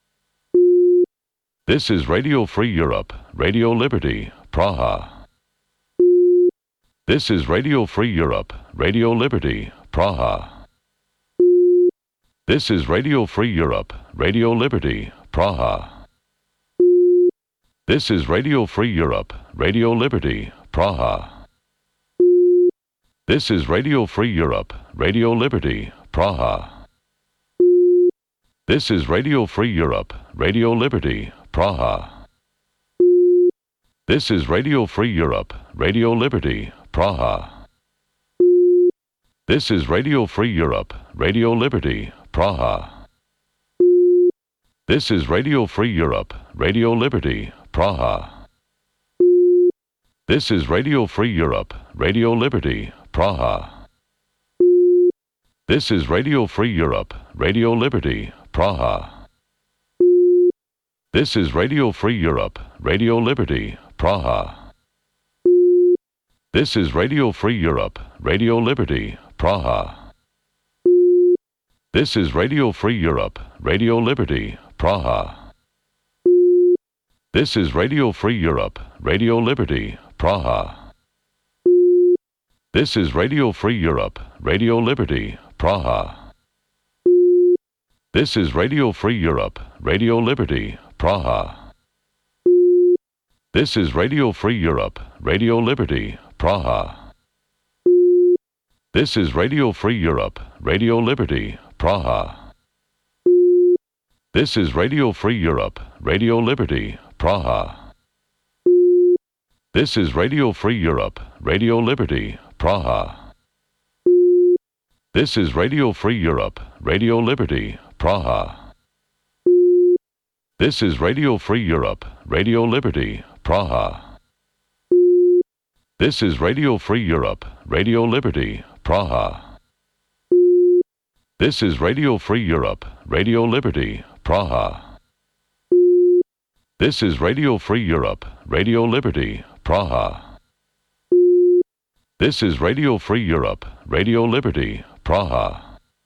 This is Radio Free Europe, Radio Liberty, Praha. This is Radio Free Europe, Radio Liberty, Praha. This is Radio Free Europe, Radio Liberty, Praha. This is Radio Free Europe, Radio Liberty, Praha. This is Radio Free Europe, Radio Liberty, Praha. This is Radio Free Europe, Radio Liberty, Praha. This is Radio Free Europe, Radio Liberty, Praha. This is Radio Free Europe, Radio Liberty, Praha. This is Radio Free Europe, Radio Liberty, Praha. This is Radio Free Europe, Radio Liberty, Praha. This is Radio Free Europe, Radio Liberty, Praha. This is Radio Free Europe, Radio Liberty, Praha. This is Radio Free Europe, Radio Liberty, Praha. This is Radio Free Europe, Radio Liberty, Praha. This is Radio Free Europe, Radio Liberty, Praha. This is Radio Free Europe, Radio Liberty, Praha. This is Radio Free Europe, Radio Liberty, Praha. This is Radio Free Europe, Radio Liberty, Praha. This is Radio Free Europe, Radio Liberty, Praha. This is Radio Free Europe, Radio Liberty, Praha. This is Radio Free Europe, Radio Liberty, Praha. This is Radio Free Europe, Radio Liberty, Praha. This is Radio Free Europe, Radio Liberty, Praha. This is Radio Free Europe, Radio Liberty, Praha. This is Radio Free Europe, Radio Liberty, Praha. This is Radio Free Europe, Radio Liberty, Praha. This is Radio Free Europe, Radio Liberty, Praha.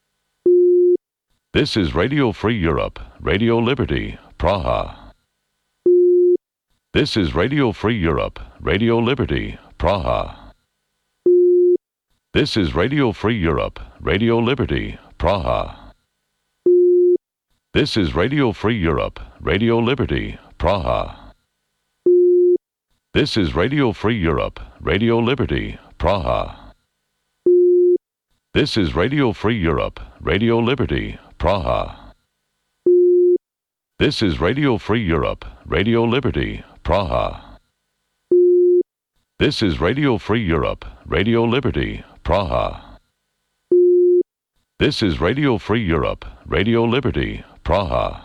This is Radio Free Europe, Radio Liberty, Praha. This is Radio Free Europe, Radio Liberty, Praha. This is Radio Free Europe, Radio Liberty, Praha. This is Radio Free Europe, Radio Liberty, Praha. This is Radio Free Europe, Radio Liberty, Praha. This is Radio Free Europe, Radio Liberty, Praha. This is Radio Free Europe, Radio Liberty, Praha. This is Radio Free Europe, Radio Liberty, Praha. This is Radio Free Europe, Radio Liberty, Praha.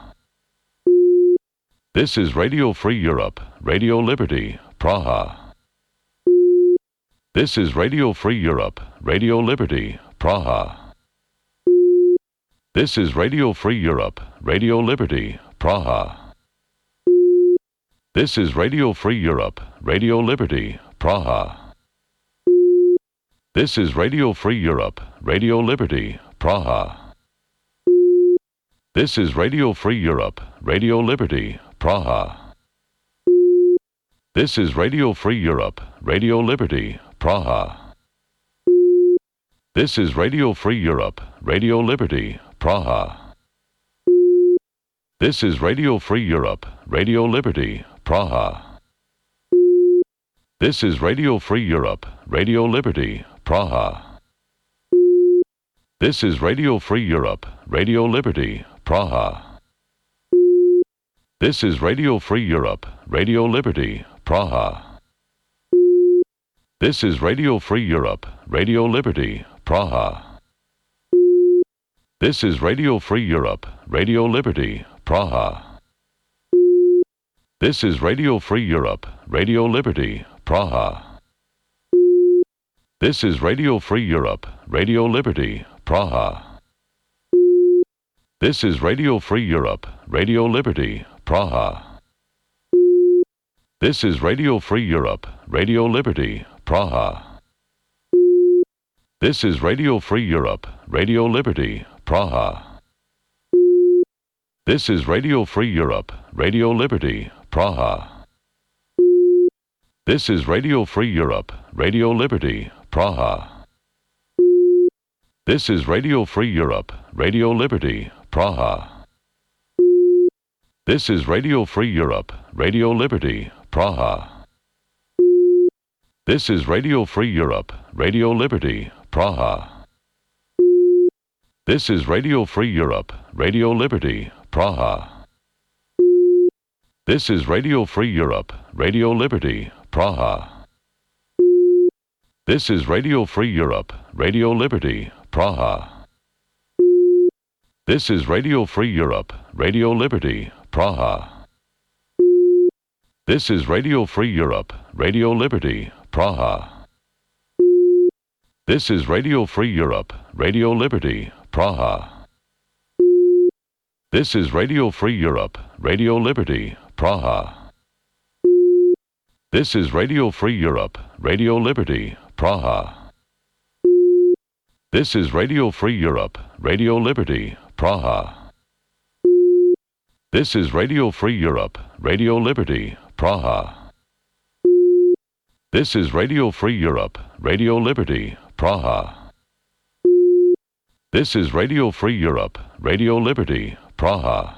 This is Radio Free Europe, Radio Liberty, Praha. This is Radio Free Europe, Radio Liberty, Praha. This is Radio Free Europe, Radio Liberty, Praha. This is Radio Free Europe, Radio Liberty, Praha. This is Radio Free Europe, Radio Liberty, Praha. This is Radio Free Europe, Radio Liberty, Praha. This is Radio Free Europe, Radio Liberty, Praha. This is Radio Free Europe, Radio Liberty, Praha. This is Radio Free Europe, Radio Liberty, Praha. This is Radio Free Europe, Radio Liberty, Praha. This is Radio Free Europe, Radio Liberty, Praha. This is Radio Free Europe, Radio Liberty, Praha. This is Radio Free Europe, Radio Liberty, Praha. This is Radio Free Europe, Radio Liberty, Praha. This is Radio Free Europe, Radio Liberty, Praha. This is Radio Free Europe, Radio Liberty, Praha. This is Radio Free Europe, Radio Liberty, Praha. This is Radio Free Europe, Radio Liberty, Praha. This is Radio Free Europe, Radio Liberty, Praha. This is Radio Free Europe, Radio Liberty, Praha. This is Radio Free Europe, Radio Liberty, Praha. This is Radio Free Europe, Radio Liberty, Praha. This is Radio Free Europe, Radio Liberty, Praha. This is Radio Free Europe, Radio Liberty, Praha. This is Radio Free Europe, Radio Liberty, Praha. This is Radio Free Europe, Radio Liberty, Praha. This is Radio Free Europe, Radio Liberty, Praha. This is Radio Free Europe, Radio Liberty, Praha. This is Radio Free Europe, Radio Liberty, Praha. This is Radio Free Europe, Radio Liberty, Praha. This is Radio Free Europe, Radio Liberty, Praha. This is Radio Free Europe, Radio Liberty, Praha. This is Radio Free Europe, Radio Liberty, Praha. This is Radio Free Europe, Radio Liberty, Praha. This is Radio Free Europe, Radio Liberty, Praha. This is Radio Free Europe, Radio Liberty, Praha.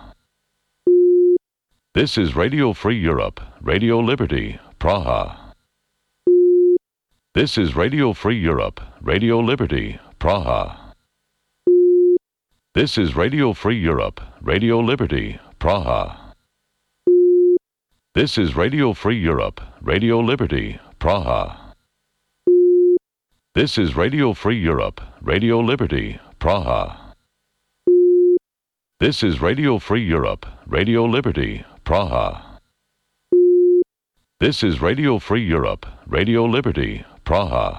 This is Radio Free Europe, Radio Liberty, Praha. This is Radio Free Europe, Radio Liberty, Praha. This is Radio Free Europe, Radio Liberty, Praha. This is Radio Free Europe, Radio Liberty, Praha. This is Radio Free Europe, Radio Liberty, Praha. This is Radio Free Europe, Radio Liberty, Praha. This is Radio Free Europe, Radio Liberty, Praha.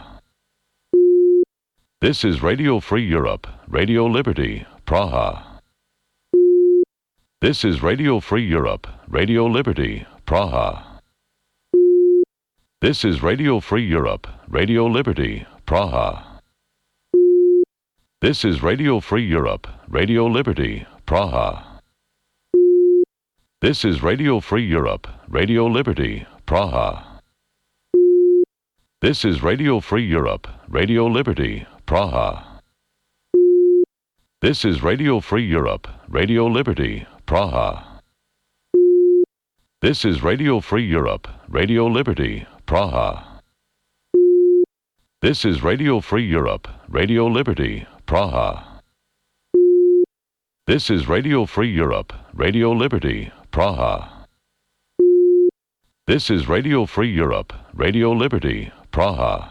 This is Radio Free Europe, Radio Liberty, Praha. This is Radio Free Europe, Radio Liberty, Praha. This is Radio Free Europe, Radio Liberty, Praha. This is Radio Free Europe, Radio Liberty, Praha. This is Radio Free Europe, Radio Liberty, Praha. This is Radio Free Europe, Radio Liberty, Praha. This is Radio Free Europe, Radio Liberty, Praha. This is Radio Free Europe, Radio Liberty, Praha. This is Radio Free Europe, Radio Liberty, Praha. This is Radio Free Europe, Radio Liberty, Praha. This is Radio Free Europe, Radio Liberty, Praha.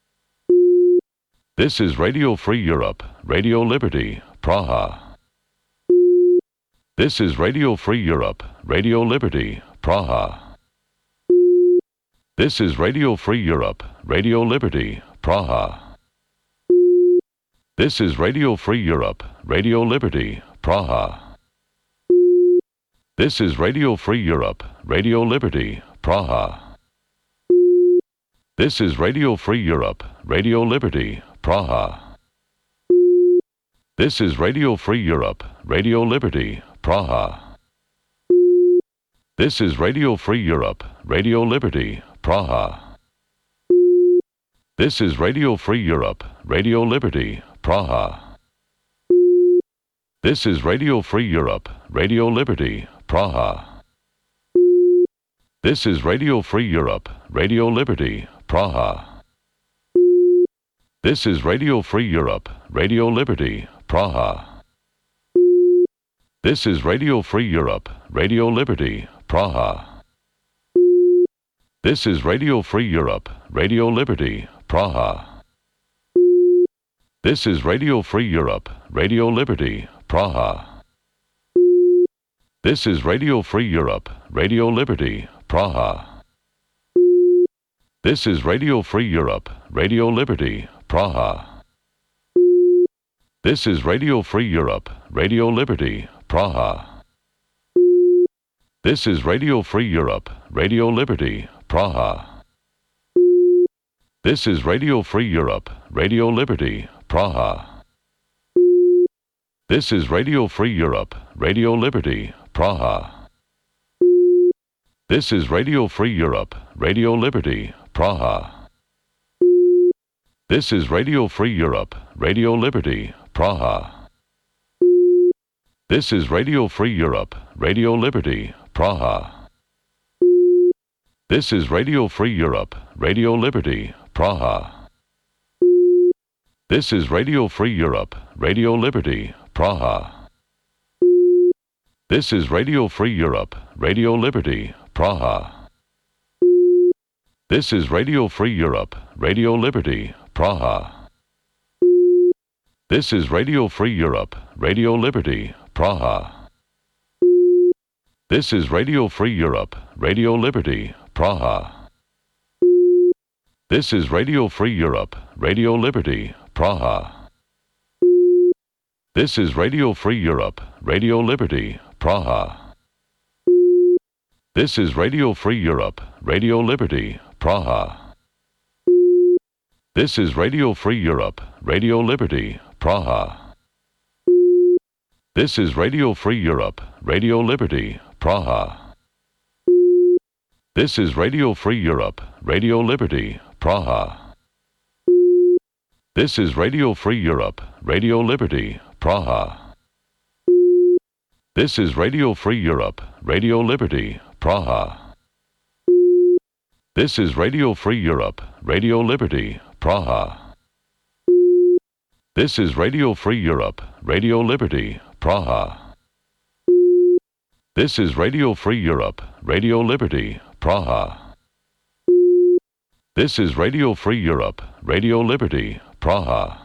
This is Radio Free Europe, Radio Liberty, Praha. This is Radio Free Europe, Radio Liberty, Praha. This is Radio Free Europe, Radio Liberty, Praha. This is Radio Free Europe, Radio Liberty, Praha. This is Radio Free Europe, Radio Liberty, Praha. This is Radio Free Europe, Radio Liberty, Praha. This is Radio Free Europe, Radio Liberty, Praha. This is Radio Free Europe, Radio Liberty, Praha. This is Radio Free Europe, Radio Liberty, Praha. This is Radio Free Europe, Radio Liberty, Praha. This is Radio Free Europe, Radio Liberty, Praha. This is Radio Free Europe, Radio Liberty, Praha. This is Radio Free Europe, Radio Liberty, Praha. This is Radio Free Europe, Radio Liberty, Praha. This is Radio Free Europe, Radio Liberty, Praha. This is Radio Free Europe, Radio Liberty, Praha. This is Radio Free Europe, Radio Liberty, Praha. This is Radio Free Europe, Radio Liberty, Praha. This is Radio Free Europe, Radio Liberty, Praha. This is Radio Free Europe, Radio Liberty, Praha. This is Radio Free Europe, Radio Liberty, Praha. This is Radio Free Europe, Radio Liberty, Praha. This is Radio Free Europe, Radio Liberty, Praha. This is Radio Free Europe, Radio Liberty, Praha. This is Radio Free Europe, Radio Liberty, Praha. This is Radio Free Europe, Radio Liberty, Praha. This is Radio Free Europe, Radio Liberty, Praha. This is Radio Free Europe, Radio Liberty, Praha. This is Radio Free Europe, Radio Liberty, Praha. This is Radio Free Europe, Radio Liberty, Praha. This is Radio Free Europe, Radio Liberty, Praha. This is Radio Free Europe, Radio Liberty, Praha. This is Radio Free Europe, Radio Liberty, Praha. This is Radio Free Europe, Radio Liberty, Praha. This is Radio Free Europe, Radio Liberty, Praha. This is Radio Free Europe, Radio Liberty, Praha. This is Radio Free Europe, Radio Liberty, Praha. This is Radio Free Europe, Radio Liberty, Praha. This is Radio Free Europe, Radio Liberty, Praha. This is Radio Free Europe, Radio Liberty, Praha. This is Radio Free Europe, Radio Liberty, Praha. This is Radio Free Europe, Radio Liberty, Praha.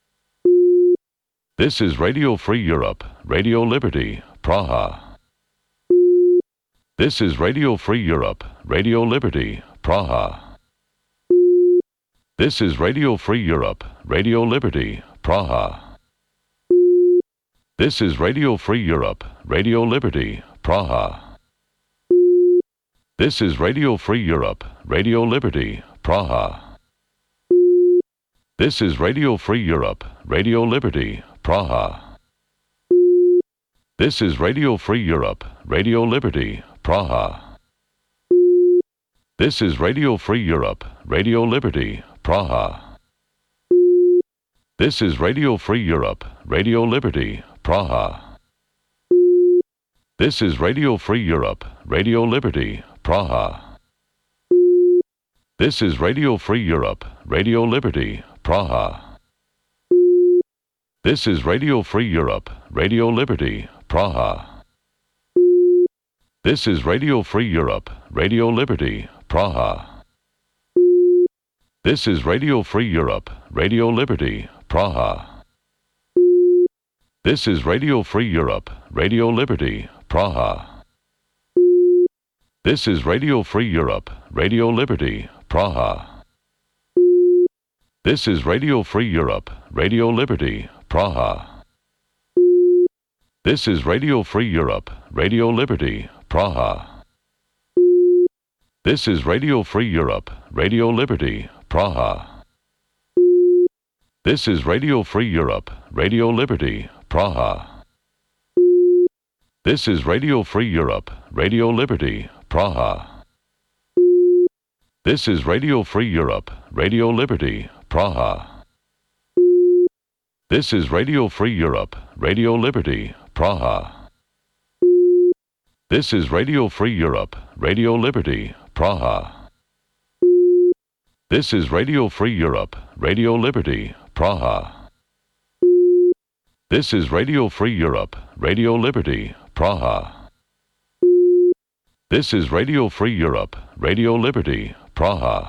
This is Radio Free Europe, Radio Liberty, Praha. This is Radio Free Europe, Radio Liberty, Praha. This is Radio Free Europe, Radio Liberty, Praha. This is Radio Free Europe, Radio Liberty, Praha. This is Radio Free Europe, Radio Liberty, Praha. This is Radio Free Europe, Radio Liberty, Praha. This is Radio Free Europe, Radio Liberty, Praha. This is Radio Free Europe, Radio Liberty, Praha. This is Radio Free Europe, Radio Liberty, Praha. This is Radio Free Europe, Radio Liberty, Praha. This is Radio Free Europe, Radio Liberty, Praha. This is Radio Free Europe, Radio Liberty, Praha. This is Radio Free Europe, Radio Liberty, Praha. This is Radio Free Europe, Radio Liberty, Praha. This is Radio Free Europe, Radio Liberty, Praha. This is Radio Free Europe, Radio Liberty, Praha. This is Radio Free Europe, Radio Liberty, Praha. This is Radio Free Europe, Radio Liberty, Praha. This is Radio Free Europe, Radio Liberty, Praha. This is Radio Free Europe, Radio Liberty, Praha. This is Radio Free Europe, Radio Liberty, Praha. This is Radio Free Europe, Radio Liberty, Praha. This is Radio Free Europe, Radio Liberty, Praha. This is Radio Free Europe, Radio Liberty, Praha. This is Radio Free Europe, Radio Liberty, Praha. This is Radio Free Europe, Radio Liberty, Praha. This is Radio Free Europe, Radio Liberty, Praha.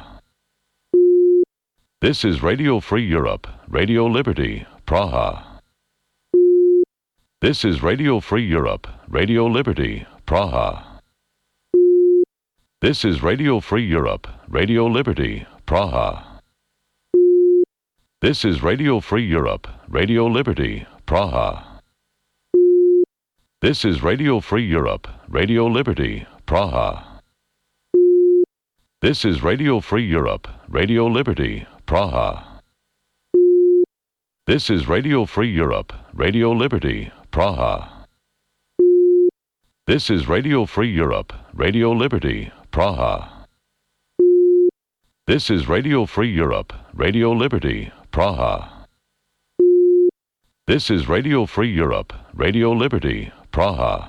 This is Radio Free Europe, Radio Liberty, Praha. This is Radio Free Europe, Radio Liberty, Praha. This is Radio Free Europe, Radio Liberty, Praha. This is Radio Free Europe, Radio Liberty, Praha. This is Radio Free Europe, Radio Liberty, Praha. This is Radio Free Europe, Radio Liberty, Praha. This is Radio Free Europe, Radio Liberty, Praha. This is Radio Free Europe, Radio Liberty, Praha. This is Radio Free Europe, Radio Liberty, Praha. This is Radio Free Europe, Radio Liberty, Praha.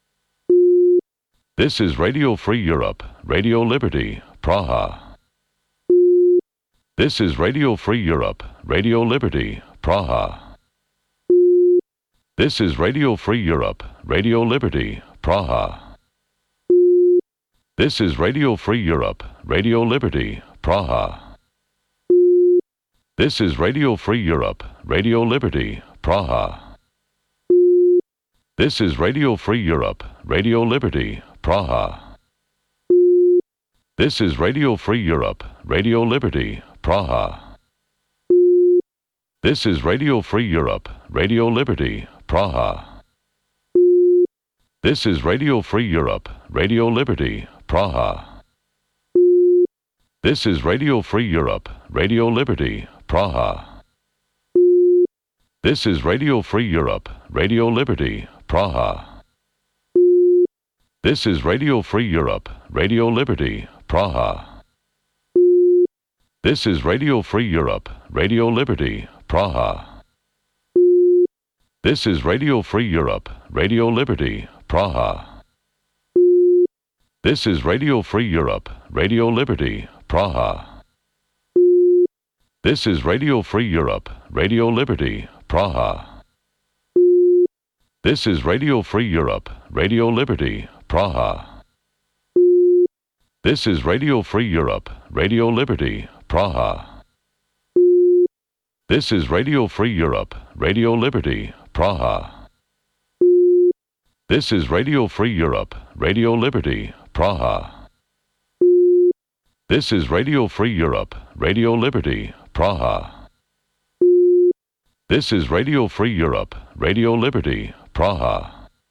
This is Radio Free Europe, Radio Liberty, Praha. This is Radio Free Europe, Radio Liberty, Praha. This is Radio Free Europe, Radio Liberty, Praha. This is Radio Free Europe, Radio Liberty, Praha. This is Radio Free Europe, Radio Liberty, Praha. This is Radio Free Europe, Radio Liberty, Praha. This is Radio Free Europe, Radio Liberty, Praha. This is Radio Free Europe, Radio Liberty, Praha. This is Radio Free Europe, Radio Liberty, Praha. This is Radio Free Europe, Radio Liberty, Praha. This is Radio Free Europe, Radio Liberty, Praha. This is Radio Free Europe, Radio Liberty, Praha. This is Radio Free Europe, Radio Liberty, Praha. This is Radio Free Europe, Radio Liberty, Praha. This is Radio Free Europe, Radio Liberty, Praha. This is Radio Free Europe, Radio Liberty, Praha. This is Radio Free Europe, Radio Liberty, Praha. This is Radio Free Europe, Radio Liberty, Praha. This is Radio Free Europe, Radio Liberty, Praha. This is Radio Free Europe, Radio Liberty, Praha. This is Radio Free Europe, Radio Liberty, Praha. This is Radio Free Europe, Radio Liberty, Praha.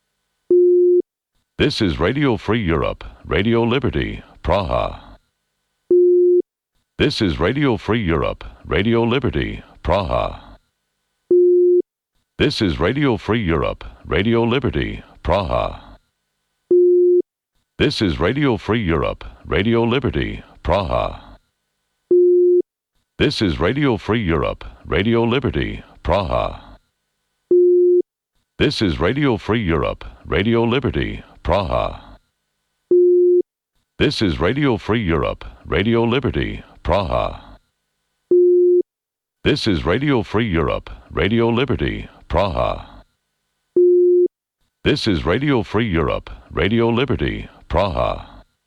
This is Radio Free Europe, Radio Liberty, Praha. This is Radio Free Europe, Radio Liberty, Praha. This is Radio Free Europe, Radio Liberty, Praha. This is Radio Free Europe, Radio Liberty, Praha. This is Radio Free Europe, Radio Liberty, Praha. This is Radio Free Europe, Radio Liberty, Praha. This is Radio Free Europe, Radio Liberty, Praha. This is Radio Free Europe, Radio Liberty, Praha. This is Radio Free Europe, Radio Liberty, Praha.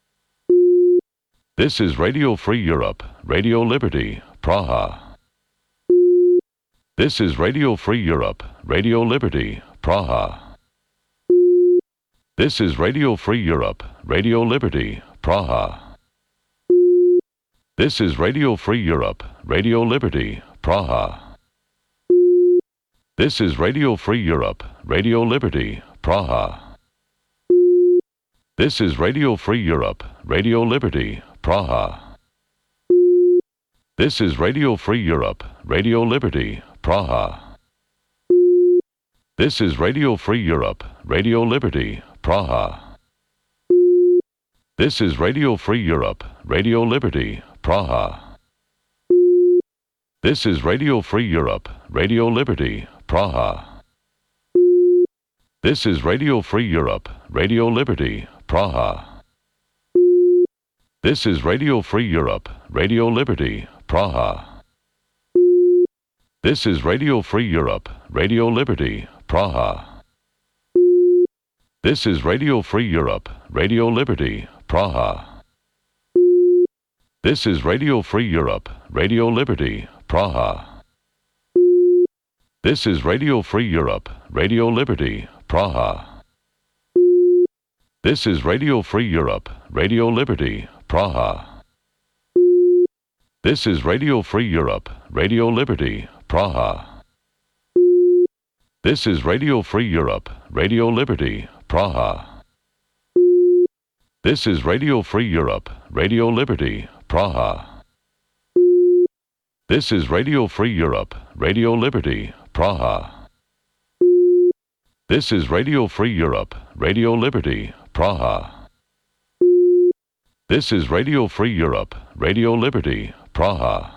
This is Radio Free Europe, Radio Liberty, Praha. This is Radio Free Europe, Radio Liberty, Praha. This is Radio Free Europe, Radio Liberty, Praha. This is Radio Free Europe, Radio Liberty, Praha. This is Radio Free Europe, Radio Liberty, Praha. This is Radio Free Europe, Radio Liberty, Praha. This is Radio Free Europe, Radio Liberty, Praha. This is Radio Free Europe, Radio Liberty, Praha. This is Radio Free Europe, Radio Liberty, Praha. This is Radio Free Europe, Radio Liberty, Praha. This is Radio Free Europe, Radio Liberty, Praha. This is Radio Free Europe, Radio Liberty, Praha. This is Radio Free Europe, Radio Liberty, Praha. This is Radio Free Europe, Radio Liberty, Praha. This is Radio Free Europe, Radio Liberty, Praha. This is Radio Free Europe, Radio Liberty, Praha. This is Radio Free Europe, Radio Liberty, Praha. This is Radio Free Europe, Radio Liberty, Praha. This is Radio Free Europe, Radio Liberty, Praha. This is Radio Free Europe, Radio Liberty, Praha. This is Radio Free Europe, Radio Liberty, Praha. This is Radio Free Europe, Radio Liberty, Praha. This is Radio Free Europe, Radio Liberty, Praha.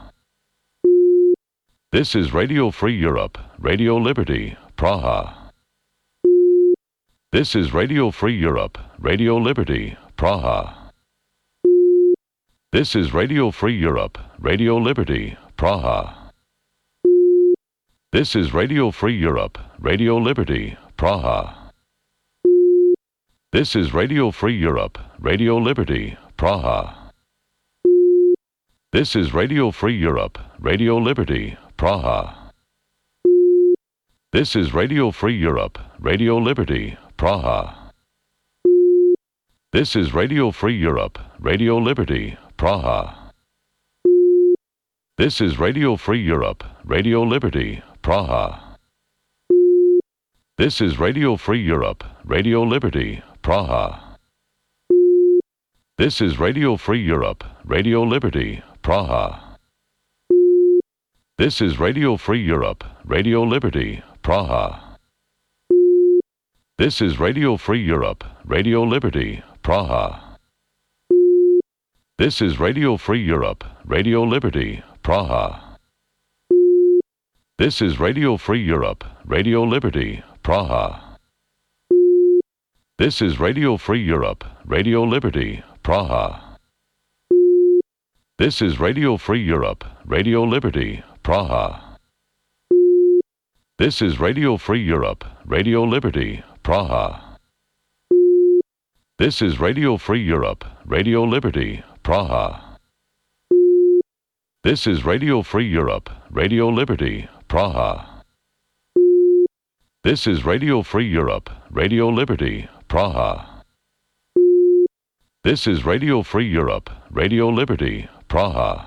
This is Radio Free Europe, Radio Liberty, Praha. This is Radio Free Europe, Radio Liberty, Praha. This is Radio Free Europe, Radio Liberty, Praha. This is Radio Free Europe, Radio Liberty, Praha. This is Radio Free Europe, Radio Liberty, Praha. This is Radio Free Europe, Radio Liberty, Praha. This is Radio Free Europe, Radio Liberty, Praha. This is Radio Free Europe, Radio Liberty, Praha. This is Radio Free Europe, Radio Liberty, Praha. This is Radio Free Europe, Radio Liberty, Praha. This is Radio Free Europe, Radio Liberty, Praha. This is Radio Free Europe, Radio Liberty, Praha. This is Radio Free Europe, Radio Liberty, Praha. This is Radio Free Europe, Radio Liberty, Praha. This is Radio Free Europe, Radio Liberty, Praha. This is Radio Free Europe, Radio Liberty, Praha. This is Radio Free Europe, Radio Liberty, Praha. This is Radio Free Europe, Radio Liberty, Praha. This is Radio Free Europe, Radio Liberty, Praha. This is Radio Free Europe, Radio Liberty, Praha. This is Radio Free Europe, Radio Liberty, Praha. This is Radio Free Europe, Radio Liberty, Praha.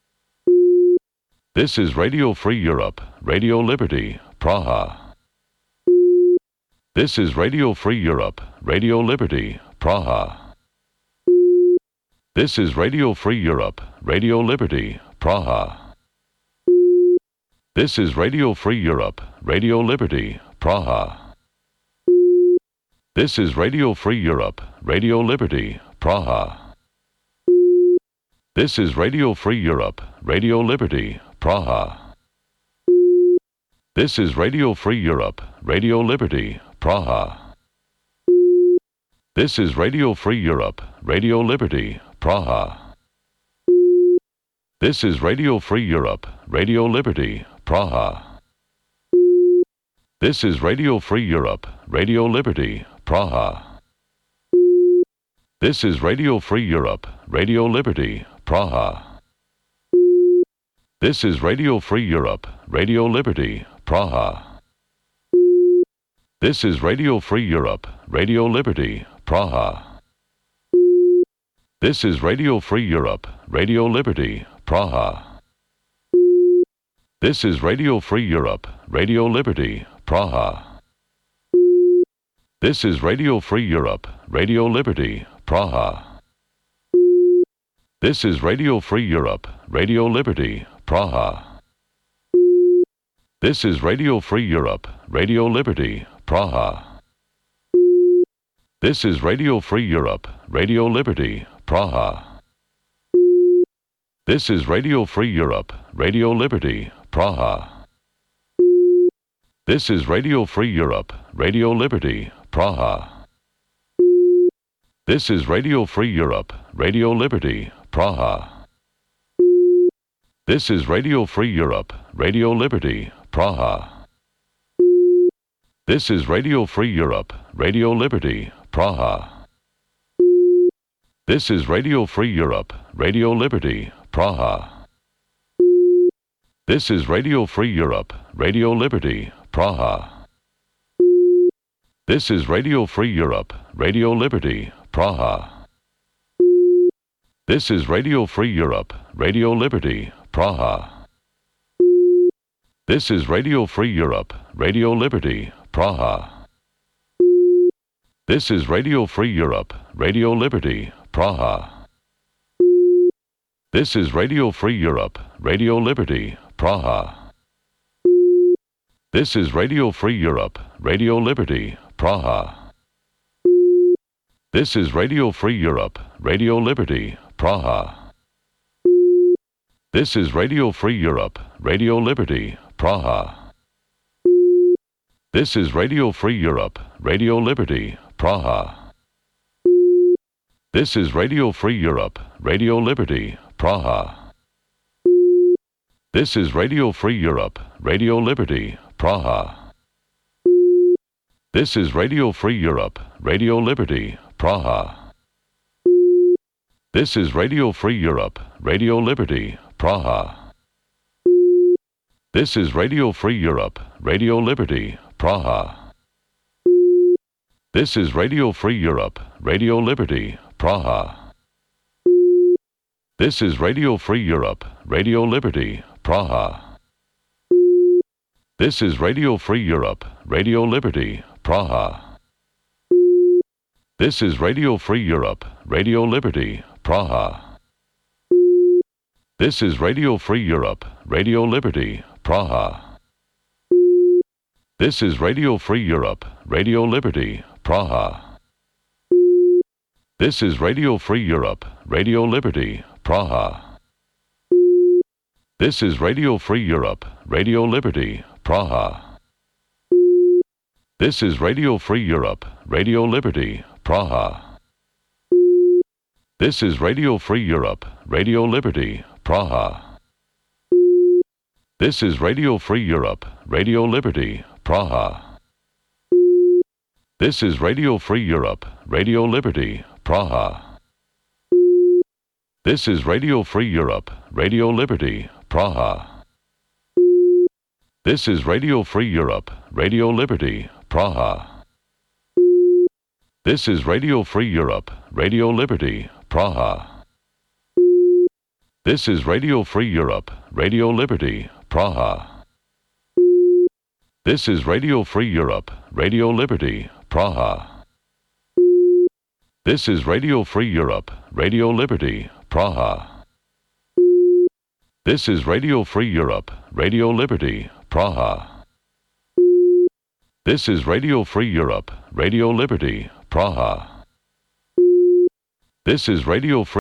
This is Radio Free Europe, Radio Liberty, Praha. This is Radio Free Europe, Radio Liberty, Praha. This is Radio Free Europe, Radio Liberty, Praha. This is Radio Free Europe, Radio Liberty, Praha. This is Radio Free Europe, Radio Liberty, Praha. This is Radio Free Europe, Radio Liberty, Praha. This is Radio Free Europe, Radio Liberty, Praha. This is Radio Free Europe, Radio Liberty, Praha. This is Radio Free Europe, Radio Liberty, Praha. This is Radio Free Europe, Radio Liberty, Praha. This is Radio Free Europe, Radio Liberty, Praha. This is Radio Free Europe, Radio Liberty, Praha. This is Radio Free Europe, Radio Liberty, Praha. This is Radio Free Europe, Radio Liberty, Praha. This is Radio Free Europe, Radio Liberty, Praha. This is Radio Free Europe, Radio Liberty, Praha. This is Radio Free Europe, Radio Liberty, Praha. This is Radio Free Europe, Radio Liberty, Praha. This is Radio Free Europe, Radio Liberty, Praha. This is Radio Free Europe, Radio Liberty, Praha. This is Radio Free Europe, Radio Liberty, Praha. This is Radio Free Europe, Radio Liberty, Praha. This is Radio Free Europe, Radio Liberty, Praha. This is Radio Free Europe, Radio Liberty, Praha. This is Radio Free Europe, Radio Liberty, Praha. This is Radio Free Europe, Radio Liberty, Praha. This is Radio Free Europe, Radio Liberty, Praha. This is Radio Free Europe, Radio Liberty, Praha. This is Radio Free Europe, Radio Liberty, Praha. This is Radio Free Europe, Radio Liberty, Praha. This is Radio Free Europe, Radio Liberty, Praha. This is Radio Free Europe, Radio Liberty, Praha. This is Radio Free Europe, Radio Liberty, Praha. This is Radio Free Europe, Radio Liberty, Praha. This is Radio Free Europe, Radio Liberty, Praha. This is Radio Free Europe, Radio Liberty, Praha. This is Radio Free Europe, Radio Liberty, Praha. This is Radio Free Europe, Radio Liberty, Praha. This is Radio Free Europe, Radio Liberty, Praha. This is Radio Free Europe, Radio Liberty, Praha. This is Radio Free Europe, Radio Liberty, Praha. This is Radio Free Europe, Radio Liberty, Praha. This is Radio Free Europe, Radio Liberty, Praha. This is Radio Free Europe, Radio Liberty, Praha. This is Radio Free Europe, Radio Liberty, Praha. This is Radio Free Europe, Radio Liberty, Praha. This is Radio Free Europe, Radio Liberty, Praha. This is Radio Free Europe, Radio Liberty, Praha. This is Radio Free Europe, Radio Liberty, Praha. This is Radio Free Europe, Radio Liberty, Praha. This is Radio Free Europe, Radio Liberty, Praha. This is Radio Free Europe, Radio Liberty, Praha. This is Radio Free Europe, Radio Liberty, Praha. This is Radio Free Europe, Radio Liberty, Praha. This is Radio Free Europe, Radio Liberty, Praha. This is Radio Free Europe, Radio Liberty, Praha. This is Radio Free Europe, Radio Liberty, Praha. This is Radio Free Europe, Radio Liberty, Praha. This is Radio Free Europe, Radio Liberty, Praha. This is Radio Free Europe, Radio Liberty, Praha. This is Radio Free